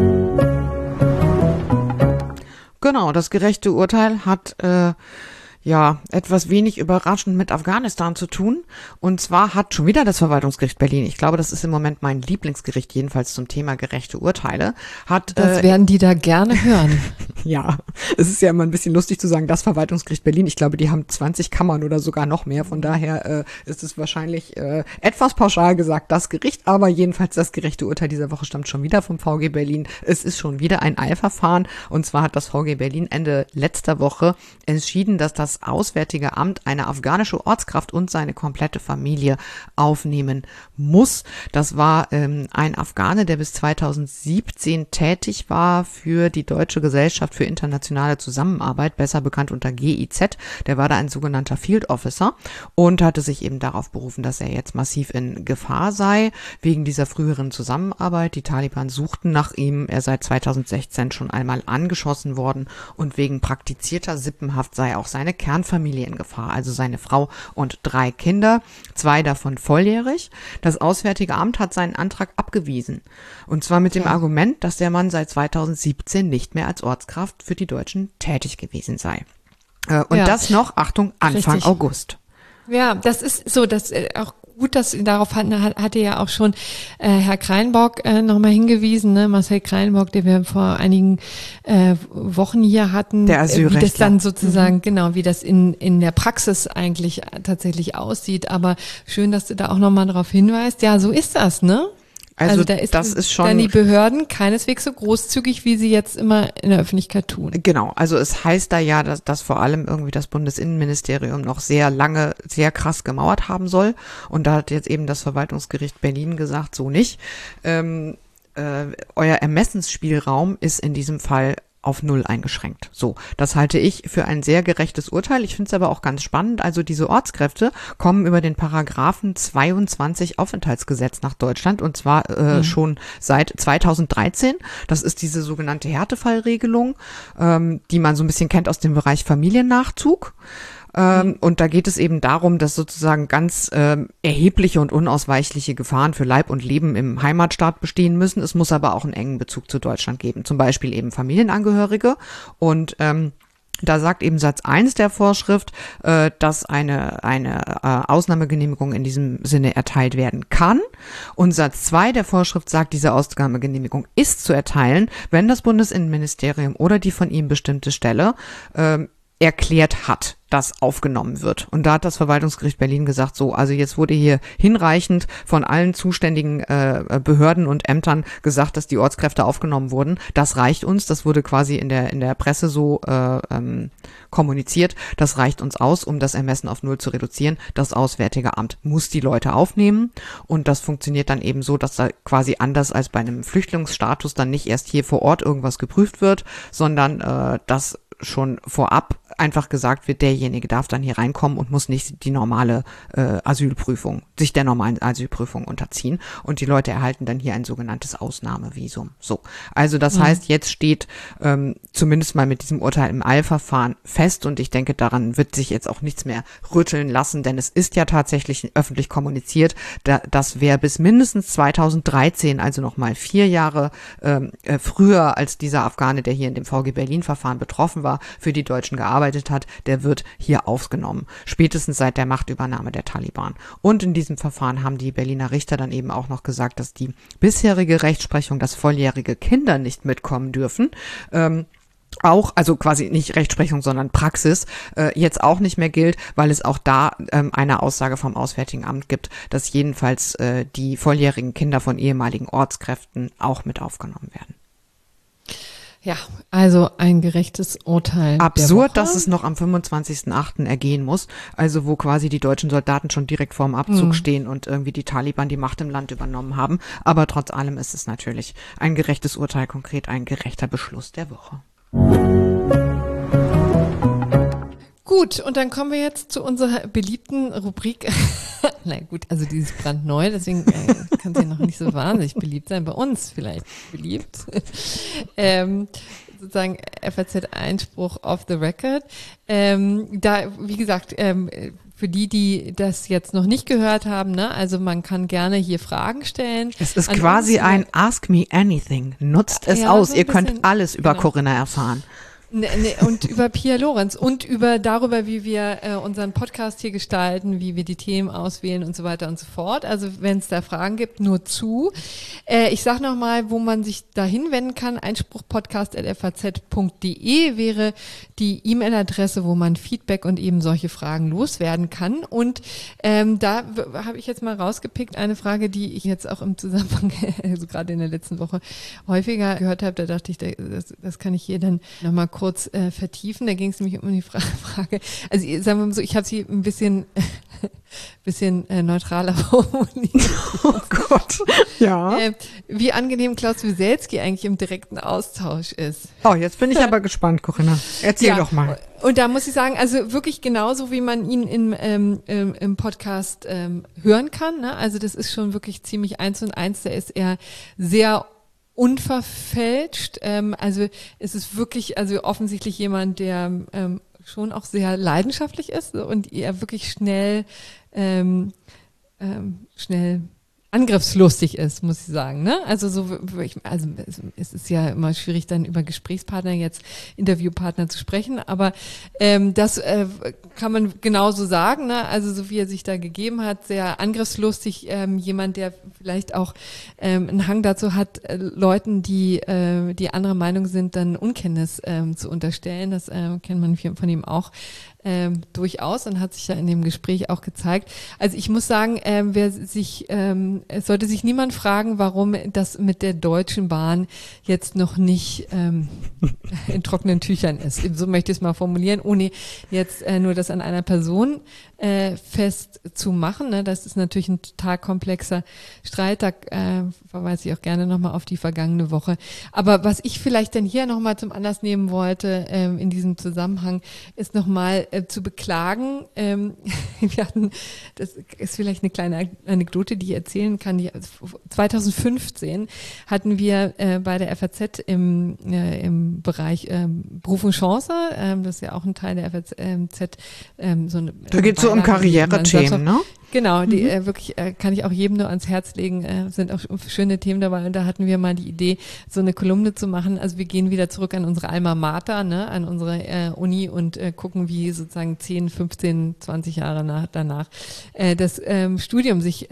Genau, das gerechte Urteil hat etwas wenig überraschend mit Afghanistan zu tun. Und zwar hat schon wieder das Verwaltungsgericht Berlin, ich glaube, das ist im Moment mein Lieblingsgericht, jedenfalls zum Thema gerechte Urteile, das werden die da gerne hören. Ja, es ist ja immer ein bisschen lustig zu sagen, das Verwaltungsgericht Berlin. Ich glaube, die haben 20 Kammern oder sogar noch mehr. Von daher ist es wahrscheinlich etwas pauschal gesagt, das Gericht. Aber jedenfalls das gerechte Urteil dieser Woche stammt schon wieder vom VG Berlin. Es ist schon wieder ein Eilverfahren. Und zwar hat das VG Berlin Ende letzter Woche entschieden, dass das Auswärtige Amt eine afghanische Ortskraft und seine komplette Familie aufnehmen muss. Das war ein Afghane, der bis 2017 tätig war für die Deutsche Gesellschaft für internationale Zusammenarbeit, besser bekannt unter GIZ. Der war da ein sogenannter Field Officer und hatte sich eben darauf berufen, dass er jetzt massiv in Gefahr sei, wegen dieser früheren Zusammenarbeit. Die Taliban suchten nach ihm. Er sei 2016 schon einmal angeschossen worden, und wegen praktizierter Sippenhaft sei auch seine Kernfamilie in Gefahr, also seine Frau und 3 Kinder, 2 davon volljährig. Das Auswärtige Amt hat seinen Antrag abgewiesen. Und zwar mit dem Argument, dass der Mann seit 2017 nicht mehr als Ortskraft für die Deutschen tätig gewesen sei. Und das noch, Achtung, Anfang Richtig. August. Ja, das ist so, das auch gut, dass darauf hatte ja auch schon Herr Kreinbock nochmal hingewiesen, ne? Marcel Kreinbock, den wir vor einigen Wochen hier hatten, Der Asylrechtler. wie das dann sozusagen, genau, wie das in der Praxis eigentlich tatsächlich aussieht. Aber schön, dass du da auch nochmal darauf hinweist. Ja, so ist das, ne? Also da das ist schon dann die Behörden keineswegs so großzügig, wie sie jetzt immer in der Öffentlichkeit tun. Genau, also es heißt da ja, dass vor allem irgendwie das Bundesinnenministerium noch sehr lange, sehr krass gemauert haben soll. Und da hat jetzt eben das Verwaltungsgericht Berlin gesagt, so nicht. Euer Ermessensspielraum ist in diesem Fall auf 0 eingeschränkt. So, das halte ich für ein sehr gerechtes Urteil. Ich finde es aber auch ganz spannend. Also diese Ortskräfte kommen über den Paragraphen 22 Aufenthaltsgesetz nach Deutschland und zwar schon seit 2013. Das ist diese sogenannte Härtefallregelung, die man so ein bisschen kennt aus dem Bereich Familiennachzug. Und da geht es eben darum, dass sozusagen ganz erhebliche und unausweichliche Gefahren für Leib und Leben im Heimatstaat bestehen müssen. Es muss aber auch einen engen Bezug zu Deutschland geben, zum Beispiel eben Familienangehörige. Und da sagt eben Satz 1 der Vorschrift, dass eine Ausnahmegenehmigung in diesem Sinne erteilt werden kann. Und Satz 2 der Vorschrift sagt, diese Ausnahmegenehmigung ist zu erteilen, wenn das Bundesinnenministerium oder die von ihm bestimmte Stelle erklärt hat, dass aufgenommen wird. Und da hat das Verwaltungsgericht Berlin gesagt, so, also jetzt wurde hier hinreichend von allen zuständigen Behörden und Ämtern gesagt, dass die Ortskräfte aufgenommen wurden. Das reicht uns, das wurde quasi in der Presse so kommuniziert. Das reicht uns aus, um das Ermessen auf 0 zu reduzieren. Das Auswärtige Amt muss die Leute aufnehmen und das funktioniert dann eben so, dass da quasi anders als bei einem Flüchtlingsstatus dann nicht erst hier vor Ort irgendwas geprüft wird, sondern dass schon vorab einfach gesagt wird, derjenige darf dann hier reinkommen und muss nicht die normale Asylprüfung, sich der normalen Asylprüfung unterziehen. Und die Leute erhalten dann hier ein sogenanntes Ausnahmevisum. So, also das heißt, jetzt steht zumindest mal mit diesem Urteil im Eilverfahren fest und ich denke, daran wird sich jetzt auch nichts mehr rütteln lassen, denn es ist ja tatsächlich öffentlich kommuniziert, dass wer bis mindestens 2013, also nochmal 4 Jahre früher als dieser Afghane, der hier in dem VG Berlin-Verfahren betroffen war, für die Deutschen gearbeitet hat, der wird hier aufgenommen. Spätestens seit der Machtübernahme der Taliban. Und in diesem Verfahren haben die Berliner Richter dann eben auch noch gesagt, dass die bisherige Rechtsprechung, dass volljährige Kinder nicht mitkommen dürfen, auch, also quasi nicht Rechtsprechung, sondern Praxis, jetzt auch nicht mehr gilt, weil es auch da eine Aussage vom Auswärtigen Amt gibt, dass jedenfalls die volljährigen Kinder von ehemaligen Ortskräften auch mit aufgenommen werden. Ja, also ein gerechtes Urteil. Absurd, dass es noch am 25.08. ergehen muss, also wo quasi die deutschen Soldaten schon direkt vorm Abzug stehen und irgendwie die Taliban die Macht im Land übernommen haben. Aber trotz allem ist es natürlich ein gerechtes Urteil, konkret ein gerechter Beschluss der Woche. Gut, und dann kommen wir jetzt zu unserer beliebten Rubrik. Na gut, also die ist brandneu, deswegen kann sie noch nicht so wahnsinnig beliebt sein. Bei uns vielleicht beliebt. Sozusagen FAZ-Einspruch off the record. Da, wie gesagt, für die das jetzt noch nicht gehört haben, ne, also man kann gerne hier Fragen stellen. Es ist quasi ein Ask Me Anything. Nutzt es aus. So Ihr könnt alles über genau. Corinna erfahren. Und über Pia Lorenz und darüber, wie wir unseren Podcast hier gestalten, wie wir die Themen auswählen und so weiter und so fort. Also wenn es da Fragen gibt, nur zu. Ich sage nochmal, wo man sich da hinwenden kann. Einspruchpodcast@faz.de wäre die E-Mail-Adresse, wo man Feedback und eben solche Fragen loswerden kann. Und da habe ich jetzt mal rausgepickt eine Frage, die ich jetzt auch im Zusammenhang, also gerade in der letzten Woche, häufiger gehört habe. Da dachte ich, das kann ich hier dann nochmal kurz vertiefen. Da ging es nämlich um die Frage, also sagen wir mal so, ich habe sie ein bisschen neutraler formuliert. Oh Gott, ja. Wie angenehm Klaus Wieselski eigentlich im direkten Austausch ist. Oh, jetzt bin ich aber gespannt, Corinna. Erzähl doch mal. Und da muss ich sagen, also wirklich genauso, wie man ihn im Podcast hören kann. Ne? Also das ist schon wirklich ziemlich 1:1. Da ist er sehr unverfälscht. Also es ist wirklich, also offensichtlich jemand, der schon auch sehr leidenschaftlich ist und er wirklich schnell angriffslustig ist, muss ich sagen, ne? Also es ist ja immer schwierig, dann über Gesprächspartner jetzt, Interviewpartner zu sprechen, aber das kann man genauso sagen, ne? Also so wie er sich da gegeben hat, sehr angriffslustig, jemand, der vielleicht auch einen Hang dazu hat, Leuten, die anderer Meinung sind, dann Unkenntnis zu unterstellen. Das kennt man von ihm auch durchaus und hat sich ja in dem Gespräch auch gezeigt. Also ich muss sagen, es sollte sich niemand fragen, warum das mit der Deutschen Bahn jetzt noch nicht in trockenen Tüchern ist. So möchte ich es mal formulieren, ohne jetzt nur das an einer Person festzumachen. Ne? Das ist natürlich ein total komplexer Streit. Da verweise ich auch gerne nochmal auf die vergangene Woche. Aber was ich vielleicht denn hier nochmal zum Anlass nehmen wollte in diesem Zusammenhang, ist nochmal zu beklagen. Wir hatten, das ist vielleicht eine kleine Anekdote, die ich erzählen kann. 2015 hatten wir bei der FAZ im Bereich Beruf und Chance, das ist ja auch ein Teil der FAZ, so eine. Da geht es so um Karrierethemen, ne? Genau, die wirklich kann ich auch jedem nur ans Herz legen, sind auch schöne Themen dabei. Und da hatten wir mal die Idee, so eine Kolumne zu machen. Also wir gehen wieder zurück an unsere Alma Mater, ne, an unsere Uni und gucken, wie sozusagen 10, 15, 20 Jahre danach das Studium sich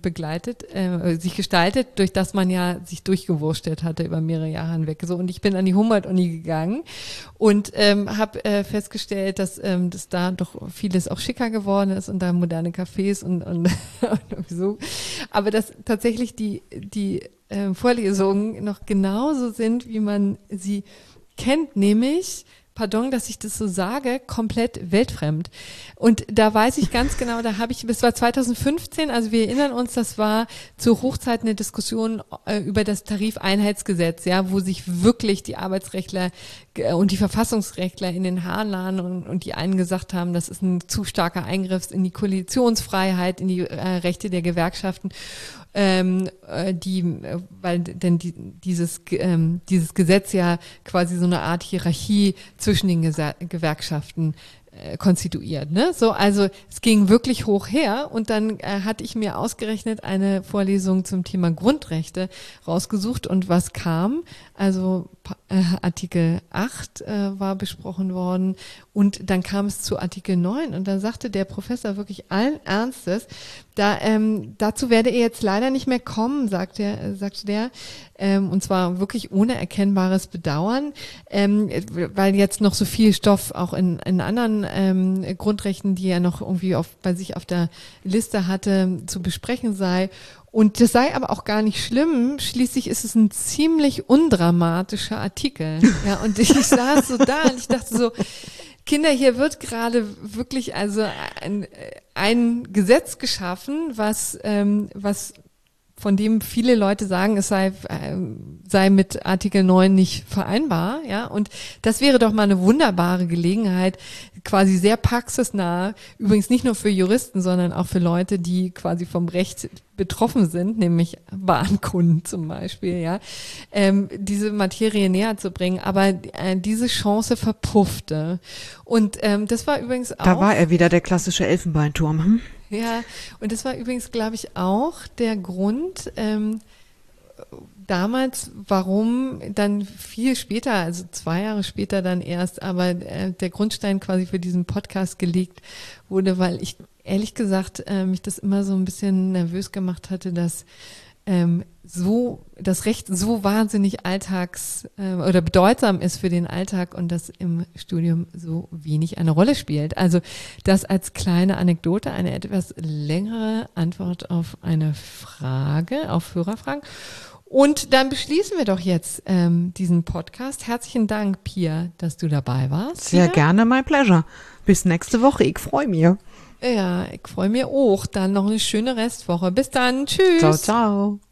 sich gestaltet, durch das man ja sich durchgewurstelt hatte über mehrere Jahre hinweg. So, und ich bin an die Humboldt-Uni gegangen und habe festgestellt, dass da doch vieles auch schicker geworden ist und da moderne Cafés und so. Aber dass tatsächlich die Vorlesungen noch genauso sind, wie man sie kennt, nämlich, pardon, dass ich das so sage, komplett weltfremd. Und da weiß ich ganz genau, das war 2015, also wir erinnern uns, das war zur Hochzeit eine Diskussion über das Tarifeinheitsgesetz, ja, wo sich wirklich die Arbeitsrechtler und die Verfassungsrechtler in den Haaren lagen und die einen gesagt haben, das ist ein zu starker Eingriff in die Koalitionsfreiheit, in die Rechte der Gewerkschaften, dieses Gesetz ja quasi so eine Art Hierarchie zwischen den Gewerkschaften konstituiert, ne? So, also es ging wirklich hoch her und dann hatte ich mir ausgerechnet eine Vorlesung zum Thema Grundrechte rausgesucht und was kam? Also Artikel 8 war besprochen worden und dann kam es zu Artikel 9 und da sagte der Professor wirklich allen Ernstes, dazu werde er jetzt leider nicht mehr kommen, sagte der, und zwar wirklich ohne erkennbares Bedauern, weil jetzt noch so viel Stoff auch in anderen Grundrechten, die er noch irgendwie bei sich auf der Liste hatte, zu besprechen sei. Und das sei aber auch gar nicht schlimm. Schließlich ist es ein ziemlich undramatischer Artikel. Ja, und ich saß so da und ich dachte so, Kinder, hier wird gerade wirklich also ein Gesetz geschaffen, was von dem viele Leute sagen, es sei mit Artikel 9 nicht vereinbar, ja, und das wäre doch mal eine wunderbare Gelegenheit, quasi sehr praxisnah, übrigens nicht nur für Juristen, sondern auch für Leute, die quasi vom Recht betroffen sind, nämlich Bahnkunden zum Beispiel, ja, diese Materie näher zu bringen, aber diese Chance verpuffte. Und das war übrigens auch... Da war er wieder, der klassische Elfenbeinturm, hm? Ja, und das war übrigens, glaube ich, auch der Grund damals, warum dann viel später, also 2 Jahre später dann erst, aber der Grundstein quasi für diesen Podcast gelegt wurde, weil ich ehrlich gesagt mich das immer so ein bisschen nervös gemacht hatte, dass das Recht so wahnsinnig oder bedeutsam ist für den Alltag und das im Studium so wenig eine Rolle spielt. Also das als kleine Anekdote, eine etwas längere Antwort auf eine Frage, auf Hörerfragen. Und dann beschließen wir doch jetzt diesen Podcast. Herzlichen Dank, Pia, dass du dabei warst. Sehr gerne, my pleasure. Bis nächste Woche, ich freue mich. Ja, ich freue mich auch. Dann noch eine schöne Restwoche. Bis dann, tschüss. Ciao, ciao.